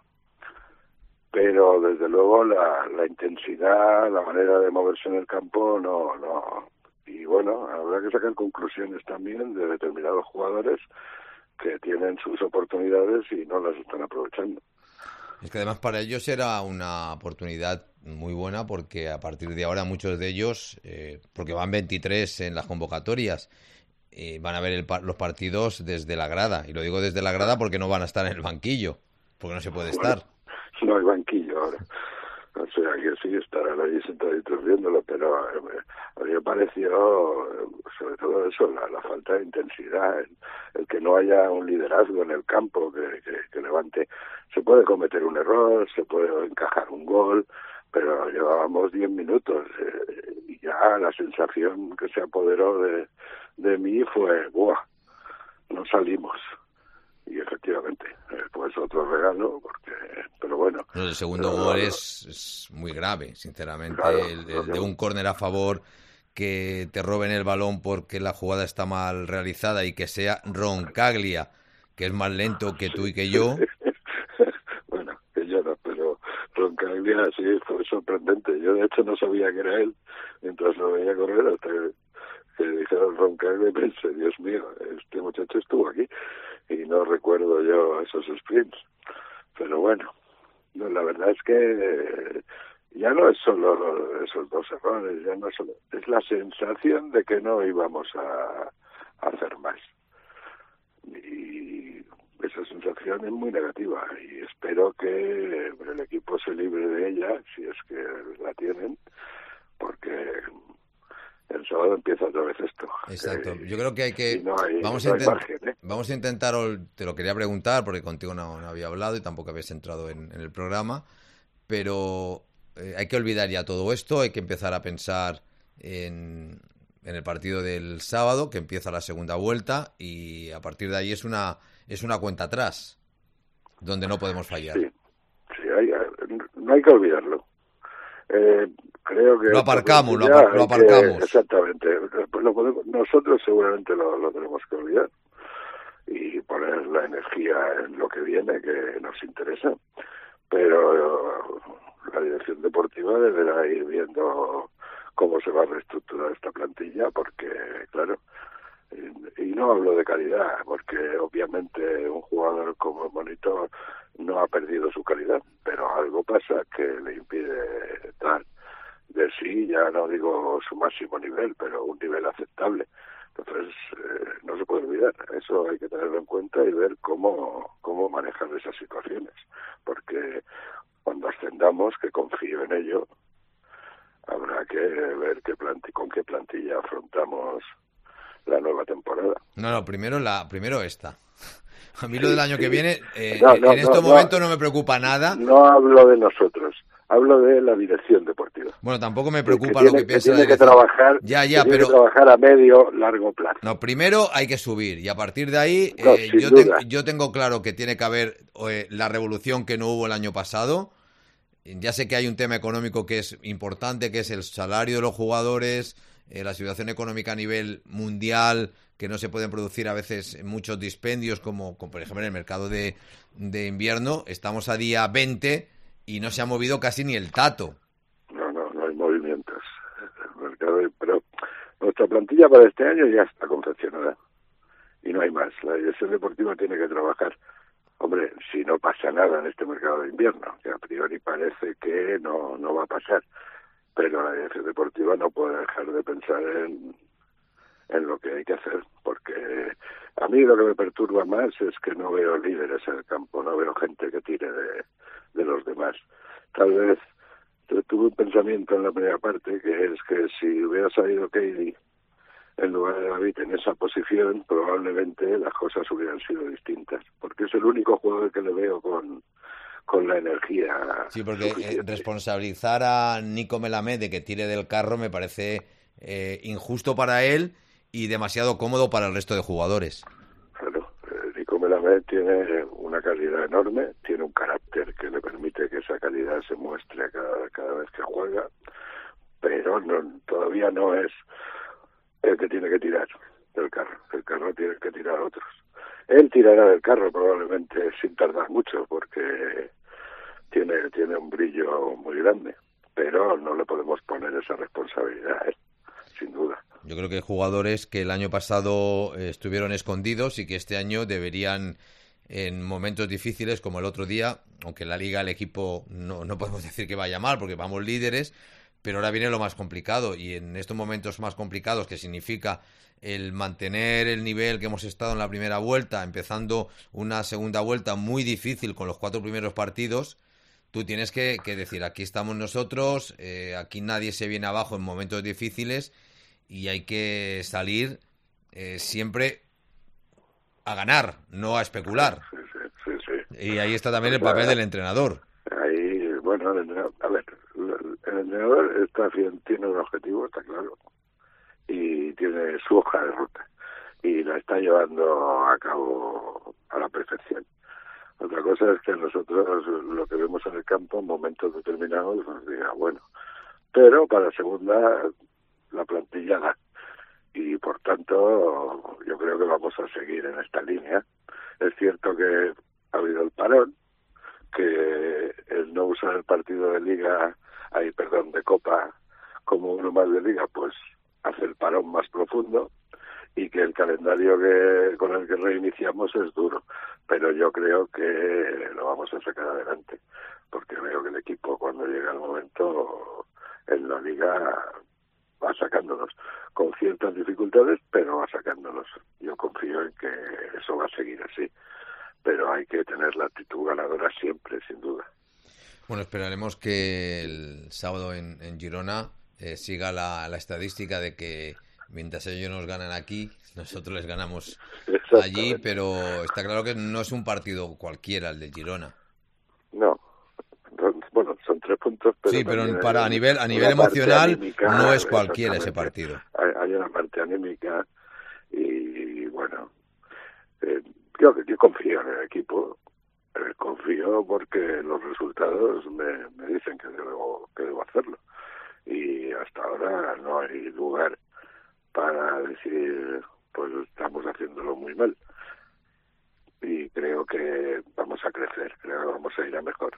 S9: Pero desde luego la, la intensidad, la manera de moverse en el campo, no, no. Y bueno, habrá que sacar conclusiones también de determinados jugadores que tienen sus oportunidades y no las están aprovechando.
S2: Es que además para ellos era una oportunidad muy buena porque a partir de ahora muchos de ellos, eh, porque van veintitrés en las convocatorias, eh, van a ver el, los partidos desde la grada. Y lo digo desde la grada porque no van a estar en el banquillo, porque no se puede estar.
S9: Bueno, no hay banquillo ahora. O sea, que sí estarán ahí sentaditos viéndolo, pero eh, a mí me pareció, eh, sobre todo eso, la, la falta de intensidad, el, el que no haya un liderazgo en el campo que, que, que levante. Se puede cometer un error, se puede encajar un gol, pero llevábamos diez minutos eh, y ya la sensación que se apoderó de, de mí fue, ¡buah! No salimos. Y efectivamente, eh, pues otro regalo, porque pero bueno.
S2: No, el segundo
S9: pero,
S2: gol es, es muy grave, sinceramente.
S9: Claro,
S2: el, el de un córner a favor, que te roben el balón porque la jugada está mal realizada y que sea Roncaglia, que es más lento que tú y que yo.
S9: Bueno, que yo no, pero Roncaglia sí fue sorprendente. Yo de hecho no sabía que era él mientras lo veía correr hasta que, que dijeron Roncaglia y pensé, Dios mío, este muchacho estuvo aquí. Y no recuerdo yo esos sprints. Pero bueno, no, la verdad es que eh, ya no es solo esos dos errores, ya no es solo, es la sensación de que no íbamos a, a hacer más. Y esa sensación es muy negativa y espero que el equipo se libre de ella, si es que la tienen, porque el sábado empieza otra vez esto.
S2: Exacto.
S9: Eh,
S2: Yo creo que hay que...
S9: no hay,
S2: vamos,
S9: no
S2: a
S9: hay
S2: intent-
S9: margen, ¿eh?
S2: vamos a intentar, te lo quería preguntar porque contigo no, no había hablado y tampoco habías entrado en, en el programa, pero eh, hay que olvidar ya todo esto, hay que empezar a pensar en, en el partido del sábado, que empieza la segunda vuelta, y a partir de ahí es una, es una cuenta atrás, donde no podemos fallar.
S9: Sí, sí hay, no hay que olvidarlo. Eh, creo que
S2: lo aparcamos, lo,
S9: ya
S2: apar- lo aparcamos.
S9: Que, exactamente. Pues lo podemos, nosotros seguramente lo, lo tenemos que olvidar y poner la energía en lo que viene, que nos interesa. Pero la dirección deportiva deberá ir viendo cómo se va a reestructurar esta plantilla, porque, claro, y, y no hablo de calidad, porque obviamente un jugador como Monitor no ha perdido su calidad, pero algo pasa que le impide dar de sí, ya no digo su máximo nivel, pero un nivel aceptable. Entonces, eh, no se puede olvidar, eso hay que tenerlo en cuenta y ver cómo, cómo manejar esas situaciones, porque cuando ascendamos, que confío en ello, habrá que ver qué planti- con qué plantilla afrontamos la nueva temporada.
S2: No, no, primero, la, primero esta. A mí
S9: Sí,
S2: lo del año
S9: sí.
S2: que viene, eh,
S9: No, no,
S2: en estos
S9: no,
S2: momentos
S9: no.
S2: no me preocupa nada.
S9: No hablo de nosotros, hablo de la dirección deportiva.
S2: Bueno, tampoco me
S9: Que
S2: preocupa
S9: tiene,
S2: lo que piensa
S9: que
S2: la
S9: tiene que
S2: dirección.
S9: trabajar,
S2: Ya, ya,
S9: que tiene
S2: pero...
S9: que trabajar a medio, largo plazo.
S2: No, primero hay que subir y a partir de ahí
S9: No,
S2: eh,
S9: sin
S2: yo, ten-
S9: duda.
S2: yo tengo claro que tiene que haber eh, la revolución que no hubo el año pasado. Ya sé que hay un tema económico que es importante, que es el salario de los jugadores, eh, la situación económica a nivel mundial, que no se pueden producir a veces muchos dispendios, como, como por ejemplo en el mercado de, de invierno. Estamos a día veinte y no se ha movido casi ni el tato.
S9: No, no, no hay movimientos. El mercado, pero nuestra plantilla para este año ya está confeccionada y no hay más. La dirección deportiva tiene que trabajar. Hombre, si no pasa nada en este mercado de invierno, que a priori parece que no, no va a pasar, pero la dirección deportiva no puede dejar de pensar en, en lo que hay que hacer, porque a mí lo que me perturba más es que no veo líderes en el campo, no veo gente que tire de, de los demás. Tal vez tuve un pensamiento en la primera parte, que es que si hubiera salido Katie en lugar de David en esa posición, probablemente las cosas hubieran sido distintas, porque es el único jugador que le veo con, con la energía.
S2: Sí, porque eh, responsabilizar a Nico Melamed de que tire del carro me parece eh, injusto para él y demasiado cómodo para el resto de jugadores.
S9: Claro, eh, Nico Melamed tiene una calidad enorme, tiene un carácter que le permite que esa calidad se muestre cada, cada vez que juega, pero no, todavía no es el que tiene que tirar del carro. El carro tiene que tirar a otros. Él tirará del carro probablemente sin tardar mucho, porque tiene tiene un brillo muy grande, pero no le podemos poner esa responsabilidad a él, sin duda.
S2: Yo creo que hay jugadores que el año pasado eh, estuvieron escondidos y que este año deberían, en momentos difíciles como el otro día, aunque en la Liga el equipo no, no podemos decir que vaya mal porque vamos líderes, pero ahora viene lo más complicado, y en estos momentos más complicados, que significa el mantener el nivel que hemos estado en la primera vuelta, empezando una segunda vuelta muy difícil con los cuatro primeros partidos, tú tienes que, que decir, aquí estamos nosotros, eh, aquí nadie se viene abajo en momentos difíciles, y hay que salir eh, siempre a ganar, no a especular.
S9: Sí, sí, sí, sí.
S2: Y ahí está también
S9: o
S2: el papel
S9: sea,
S2: del entrenador.
S9: Ahí, bueno, el entrenador, a ver, el entrenador está, tiene un objetivo, está claro, y tiene su hoja de ruta, y la está llevando a cabo a la perfección. Otra cosa es que nosotros lo que vemos en el campo en momentos determinados nos diga, bueno, pero para segunda la plantilla da, y por tanto yo creo que vamos a seguir en esta línea. Es cierto que ha habido el parón, que el no usar el partido de Liga, ay, perdón, de Copa como uno más de Liga, pues hace el parón más profundo, y que el calendario que con el que reiniciamos es duro, pero yo creo que lo vamos a sacar adelante, porque veo que el equipo, cuando llega el momento en la Liga, va sacándonos con ciertas dificultades, pero va sacándonos. Yo confío en que eso va a seguir así, pero hay que tener la actitud ganadora siempre, sin duda.
S2: Bueno, esperaremos que el sábado en, en Girona eh, siga la, la estadística de que mientras ellos nos ganan aquí, nosotros les ganamos allí, pero está claro que no es un partido cualquiera el de Girona.
S9: No, bueno, son tres puntos, pero
S2: sí, pero para a nivel a nivel emocional anímica, no es cualquiera ese partido.
S9: Hay, hay una parte anímica y bueno, eh, yo, yo confío en el equipo, eh, confío porque los resultados me, me dicen que debo que debo hacerlo, y hasta ahora no hay lugar para decir pues estamos haciéndolo muy mal, y creo que vamos a crecer, creo que vamos a ir a mejor.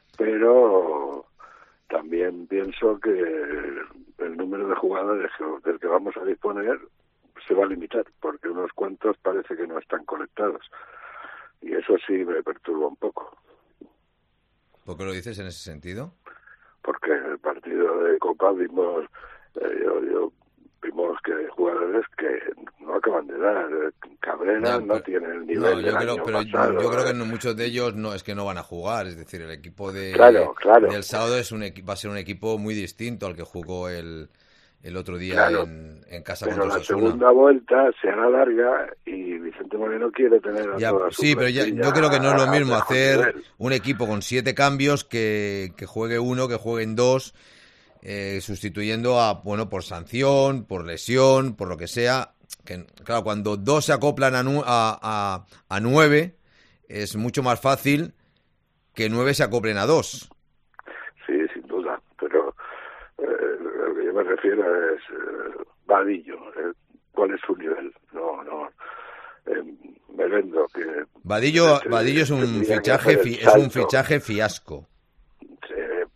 S9: Pero también pienso que el número de jugadores del que vamos a disponer se va a limitar, porque unos cuantos parece que no están conectados, y eso sí me perturba un poco.
S2: ¿Por qué lo dices en ese sentido?
S9: Porque en el partido de Copa vimos eh, yo, yo vimos que hay jugadores que no acaban de dar. Cabrera no, no tiene el nivel no, yo del
S2: creo,
S9: año
S2: pero
S9: pasado.
S2: Yo creo que muchos de ellos no es que no van a jugar, es decir, el equipo de
S9: claro, claro.
S2: del sábado es un va a ser un equipo muy distinto al que jugó el el otro día
S9: claro,
S2: en, en casa
S9: pero
S2: contra
S9: la
S2: Osasuna.
S9: Segunda vuelta se hará larga y Vicente Moreno quiere tener a
S2: ya,
S9: toda su
S2: sí, pero ya, yo creo que no es lo mismo hacer
S9: nivel.
S2: Un equipo con siete cambios que, que juegue uno, que jueguen dos, eh, sustituyendo a bueno por sanción, por lesión, por lo que sea. Que, claro, cuando dos se acoplan a, nu- a, a, a nueve, es mucho más fácil que nueve se acoplen a dos.
S9: Sí, sin duda, pero eh, lo que yo me refiero es eh, Vadillo, eh, ¿cuál es su nivel? No, no, eh, me vendo que...
S2: Vadillo, Vadillo es un fichaje fi- es un fichaje fiasco.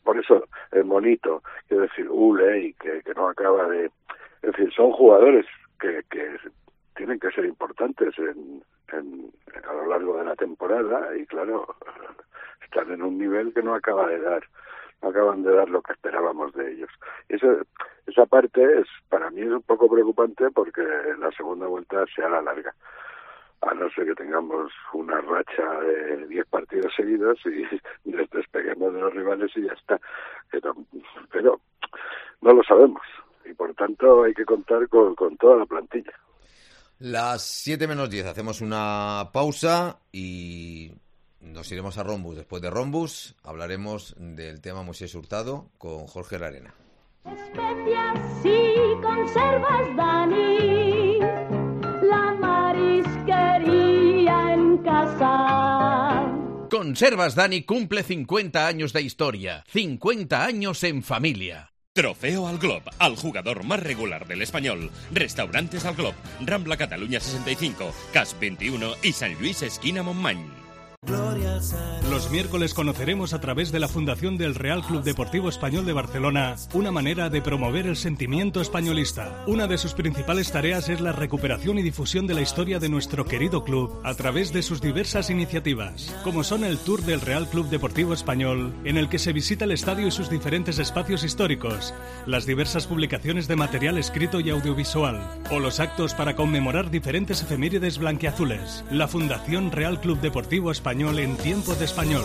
S9: por eso el Monito, quiero decir, Uley, que, que no acaba de... En fin, son jugadores que, que tienen que ser importantes en, en, a lo largo de la temporada y claro, están en un nivel que no acaba de dar, no acaban de dar lo que esperábamos de ellos. Y eso, esa parte es, para mí es un poco preocupante porque la segunda vuelta se hará larga, a no ser que tengamos una racha de diez partidos seguidos y nos despeguemos de los rivales y ya está. Pero, pero no lo sabemos y por tanto hay que contar con, con toda la plantilla.
S2: Las siete menos diez, hacemos una pausa y nos iremos a Rombus. Después de Rombus hablaremos del tema Moisés Hurtado con Jorge Larena.
S8: Especias y conservas, Dani, la marisquería en casa.
S4: Conservas Dani cumple cincuenta años de historia, cincuenta años en familia.
S10: Trofeo al Glob, al jugador más regular del Español. Restaurantes al Glob, Rambla Cataluña sesenta y cinco, Cas veintiuno y San Luis esquina Montmany.
S1: Los miércoles conoceremos a través de la Fundación del Real Club Deportivo Español de Barcelona una manera de promover el sentimiento españolista. Una de sus principales tareas es la recuperación y difusión de la historia de nuestro querido club a través de sus diversas iniciativas, como son el Tour del Real Club Deportivo Español, en el que se visita el estadio y sus diferentes espacios históricos, las diversas publicaciones de material escrito y audiovisual, o los actos para conmemorar diferentes efemérides blanquiazules. La Fundación Real Club Deportivo Español en tiempo de español.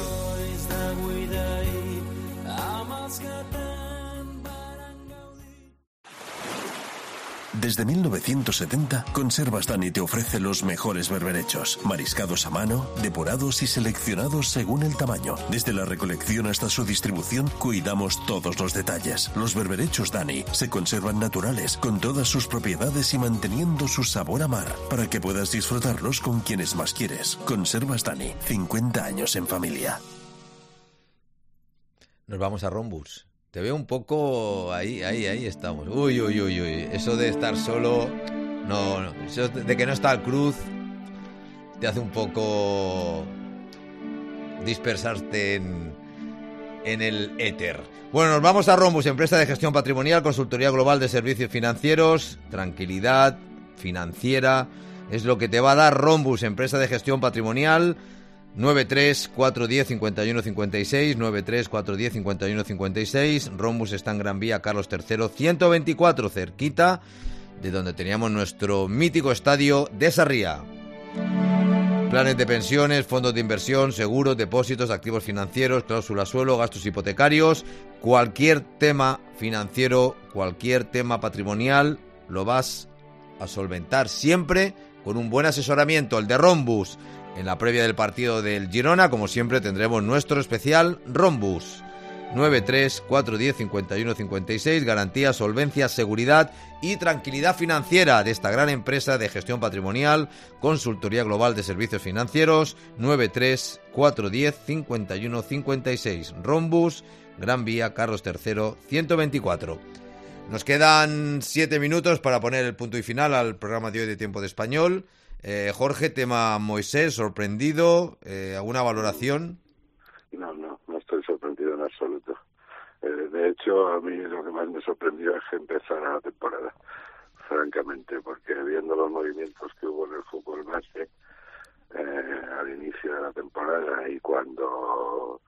S3: Desde mil novecientos setenta, Conservas Dani te ofrece los mejores berberechos, mariscados a mano, depurados y seleccionados según el tamaño. Desde la recolección hasta su distribución, cuidamos todos los detalles. Los berberechos Dani se conservan naturales, con todas sus propiedades y manteniendo su sabor a mar, para que puedas disfrutarlos con quienes más quieres. Conservas Dani, cincuenta años en familia.
S2: Nos vamos a Rombus. Te veo un poco ahí, ahí, ahí estamos. Uy, uy, uy, uy. Eso de estar solo, no, no. Eso de que no está el Cruz te hace un poco dispersarte en, en el éter. Bueno, nos vamos a Rombus, empresa de gestión patrimonial, consultoría global de servicios financieros, tranquilidad financiera, es lo que te va a dar Rombus, empresa de gestión patrimonial. nueve tres cuatro uno cero cinco uno cinco seis, nueve tres cuatro uno cero cinco uno cinco seis. Rombus está en Gran Vía Carlos tercero ciento veinticuatro, cerquita de donde teníamos nuestro mítico estadio de Sarriá. Planes de pensiones, fondos de inversión, seguros, depósitos, activos financieros, cláusula suelo, gastos hipotecarios, cualquier tema financiero, cualquier tema patrimonial, lo vas a solventar siempre con un buen asesoramiento, el de Rombus. En la previa del partido del Girona, como siempre, tendremos nuestro especial Rombus. nueve tres cuatro uno cero cinco uno cinco seis, garantía, solvencia, seguridad y tranquilidad financiera de esta gran empresa de gestión patrimonial, consultoría global de servicios financieros. Nueve tres cuatro uno cero cinco uno cinco seis. Rombus, Gran Vía Carlos tercero ciento veinticuatro. Nos quedan siete minutos para poner el punto y final al programa de hoy de Tiempo de Español. Eh, Jorge, tema Moisés, sorprendido, eh, ¿alguna valoración?
S9: No, no, no estoy sorprendido en absoluto. Eh, de hecho, a mí lo que más me sorprendió es que empezara la temporada, francamente, porque viendo los movimientos que hubo en el fútbol base eh, al inicio de la temporada y cuando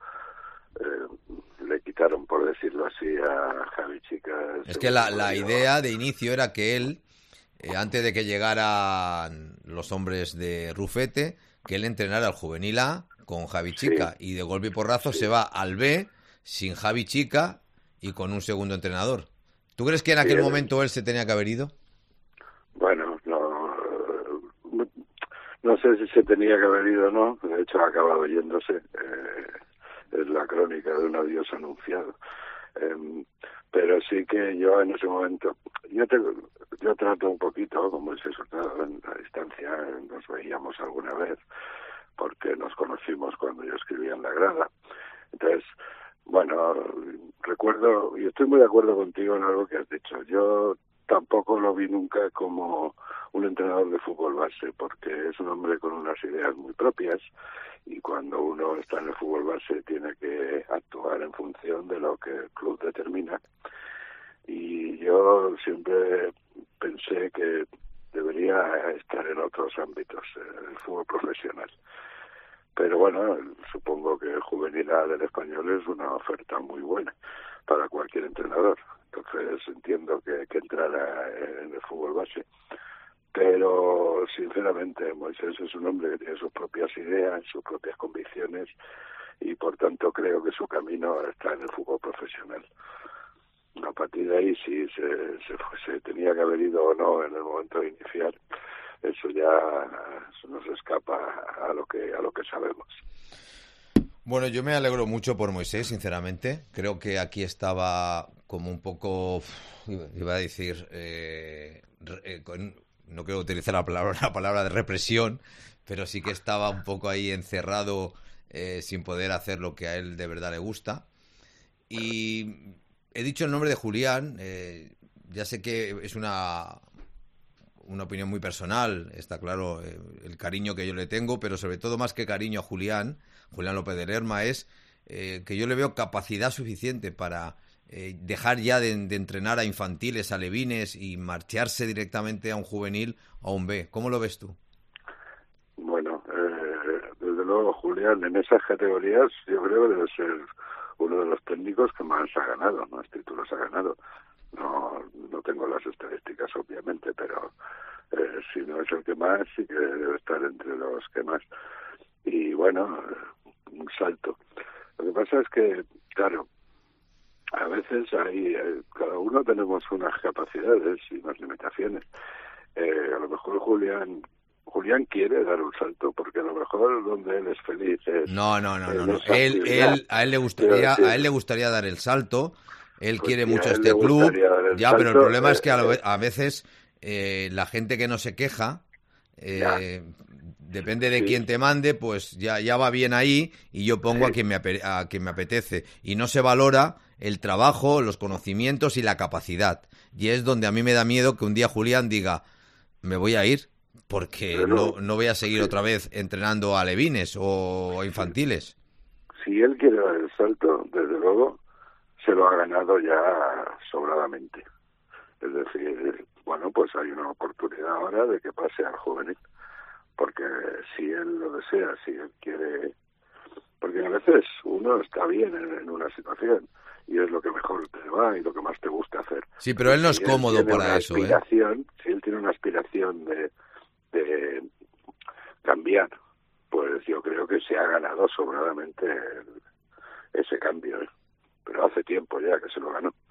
S9: eh, le quitaron, por decirlo así, a Javi Chica...
S2: Es que la, la idea de inicio era que él... Eh, antes de que llegaran los hombres de Rufete, que él entrenara al Juvenil A con Javi Chica, sí. Y de golpe y porrazo sí. Se va al B sin Javi Chica y con un segundo entrenador. ¿Tú crees que en aquel sí, momento él se tenía que haber ido?
S9: Bueno, no, no, no sé si se tenía que haber ido o no, de hecho ha acabado yéndose, eh, es la crónica de un adiós anunciado. Eh, pero sí que yo en ese momento, yo te, yo trato un poquito, como ese resultado en la distancia, nos veíamos alguna vez, porque nos conocimos cuando yo escribía en La Grada. Entonces, bueno, recuerdo, y estoy muy de acuerdo contigo en algo que has dicho, yo tampoco lo vi nunca como un entrenador de fútbol base, porque es un hombre con unas ideas muy propias, y cuando uno está en el fútbol base tiene que actuar en función de lo que el club determina. Y yo siempre pensé que debería estar en otros ámbitos, en el fútbol profesional. Pero bueno, supongo que el juvenil A del Español es una oferta muy buena para cualquier entrenador. Entonces entiendo que, que entrara en el fútbol base. Pero sinceramente Moisés es un hombre que tiene sus propias ideas, sus propias convicciones, y por tanto creo que su camino está en el fútbol profesional. A partir de ahí, si se, se, se tenía que haber ido o no en el momento de iniciar, eso ya nos escapa a lo que a lo que sabemos.
S2: Bueno, yo me alegro mucho por Moisés, sinceramente. Creo que aquí estaba como un poco, iba a decir, eh, eh, con, no quiero utilizar la palabra, la palabra de represión, pero sí que estaba un poco ahí encerrado eh, sin poder hacer lo que a él de verdad le gusta. Y he dicho el nombre de Julián, eh, ya sé que es una, una opinión muy personal, está claro eh, el cariño que yo le tengo, pero sobre todo más que cariño a Julián, Julián López de Lerma, es eh, que yo le veo capacidad suficiente para eh, dejar ya de, de entrenar a infantiles, a alevines y marcharse directamente a un juvenil o a un B. ¿Cómo lo ves tú?
S9: Bueno, eh, desde luego Julián en esas categorías yo creo que debe ser uno de los técnicos que más ha ganado, más títulos ha ganado. No no tengo las estadísticas obviamente, pero eh, si no es el que más, sí que debe estar entre los que más. Y bueno, un salto. Lo que pasa es que, claro, a veces hay, eh, cada uno tenemos unas capacidades y unas limitaciones. Eh, a lo mejor Julián Julián quiere dar un salto, porque a lo mejor donde él es feliz es...
S2: No, no, no, no, no. Él, él, a él le gustaría, a él le gustaría dar el salto. Él pues quiere mucho este club. Ya, salto, pero el problema eh, es que a, lo, a veces eh, la gente que no se queja, eh, depende de sí. quién te mande, pues ya, ya va bien ahí y yo pongo sí. a quien me a quien me apetece. Y no se valora el trabajo, los conocimientos y la capacidad. Y es donde a mí me da miedo que un día Julián diga, me voy a ir, porque no, no, no voy a seguir sí. otra vez entrenando a alevines o a infantiles.
S9: Si él quiere dar el salto, desde luego, se lo ha ganado ya sobradamente. Es decir, bueno, pues hay una oportunidad ahora de que pase al juvenil. Porque si él lo desea, si él quiere... Porque a veces uno está bien en, en una situación y es lo que mejor te va y lo que más te gusta hacer.
S2: Sí, pero él no es
S9: si
S2: cómodo para eso, ¿eh?
S9: Si él tiene una aspiración de... de cambiar, pues yo creo que se ha ganado sobradamente el, ese cambio, ¿eh? Pero hace tiempo ya que se lo ganó.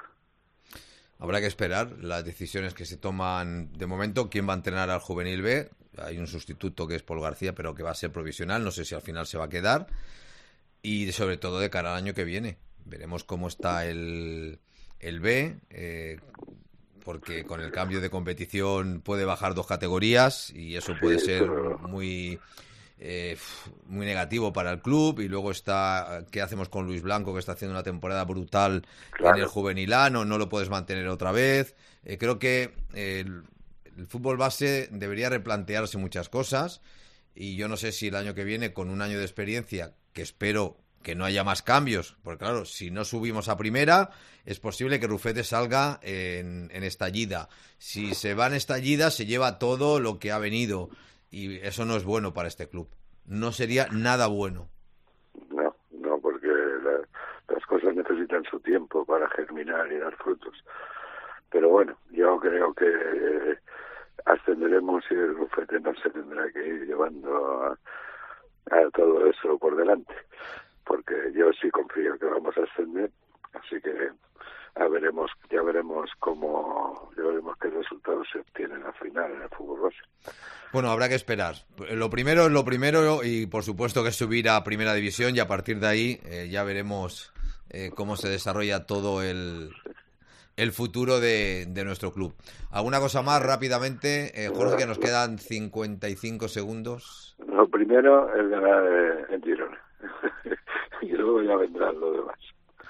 S2: Habrá que esperar las decisiones que se toman de momento. ¿Quién va a entrenar al Juvenil B? Hay un sustituto que es Paul García, pero que va a ser provisional, no sé si al final se va a quedar. Y sobre todo de cara al año que viene. Veremos cómo está el, el B, eh, porque con el cambio de competición puede bajar dos categorías y eso puede
S9: sí,
S2: ser
S9: pero...
S2: muy eh, muy negativo para el club. Y luego está qué hacemos con Luis Blanco, que está haciendo una temporada brutal claro. en el juvenil A, no, no lo puedes mantener otra vez. Eh, creo que eh, el, el fútbol base debería replantearse muchas cosas y yo no sé si el año que viene, con un año de experiencia, que espero que no haya más cambios, porque claro, si no subimos a primera, es posible que Rufete salga en, en estallida. Si se va en estallida, se lleva todo lo que ha venido, y eso no es bueno para este club. No sería nada bueno.
S9: No, no, porque la, las cosas necesitan su tiempo para germinar y dar frutos. Pero bueno, yo creo que eh, ascenderemos y el Rufete no se tendrá que ir llevando a, a todo eso por delante. Porque yo sí confío que vamos a ascender, así que ya veremos, ya veremos cómo, ya veremos qué resultados se obtienen al final en el fútbol base.
S2: Bueno, habrá que esperar. Lo primero es lo primero y por supuesto que es subir a Primera División y a partir de ahí eh, ya veremos eh, cómo se desarrolla todo el, el futuro de, de nuestro club. ¿Alguna cosa más rápidamente? Eh, Jorge, que nos quedan cincuenta y cinco segundos.
S9: Lo primero es ganar eh, en Girona. Y luego ya vendrán lo demás.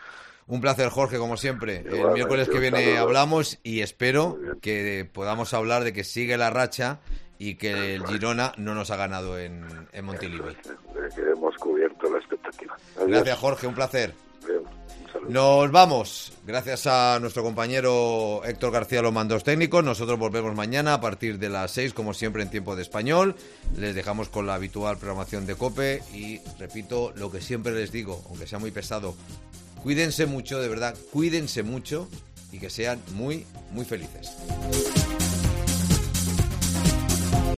S2: Un placer, Jorge, como siempre.
S9: Igualmente,
S2: el miércoles que viene
S9: saludo.
S2: hablamos y espero que podamos hablar de que sigue la racha y que el Girona no nos ha ganado en, en Montilivi.
S9: De que hemos cubierto la expectativa. Adiós.
S2: Gracias, Jorge, un placer.
S9: Bien, un saludo.
S2: Nos vamos. Gracias a nuestro compañero Héctor García, los mandos técnicos. Nosotros volvemos mañana a partir de las seis, como siempre, en tiempo de español. Les dejamos con la habitual programación de COPE y, repito, lo que siempre les digo, aunque sea muy pesado, cuídense mucho, de verdad, cuídense mucho y que sean muy, muy felices.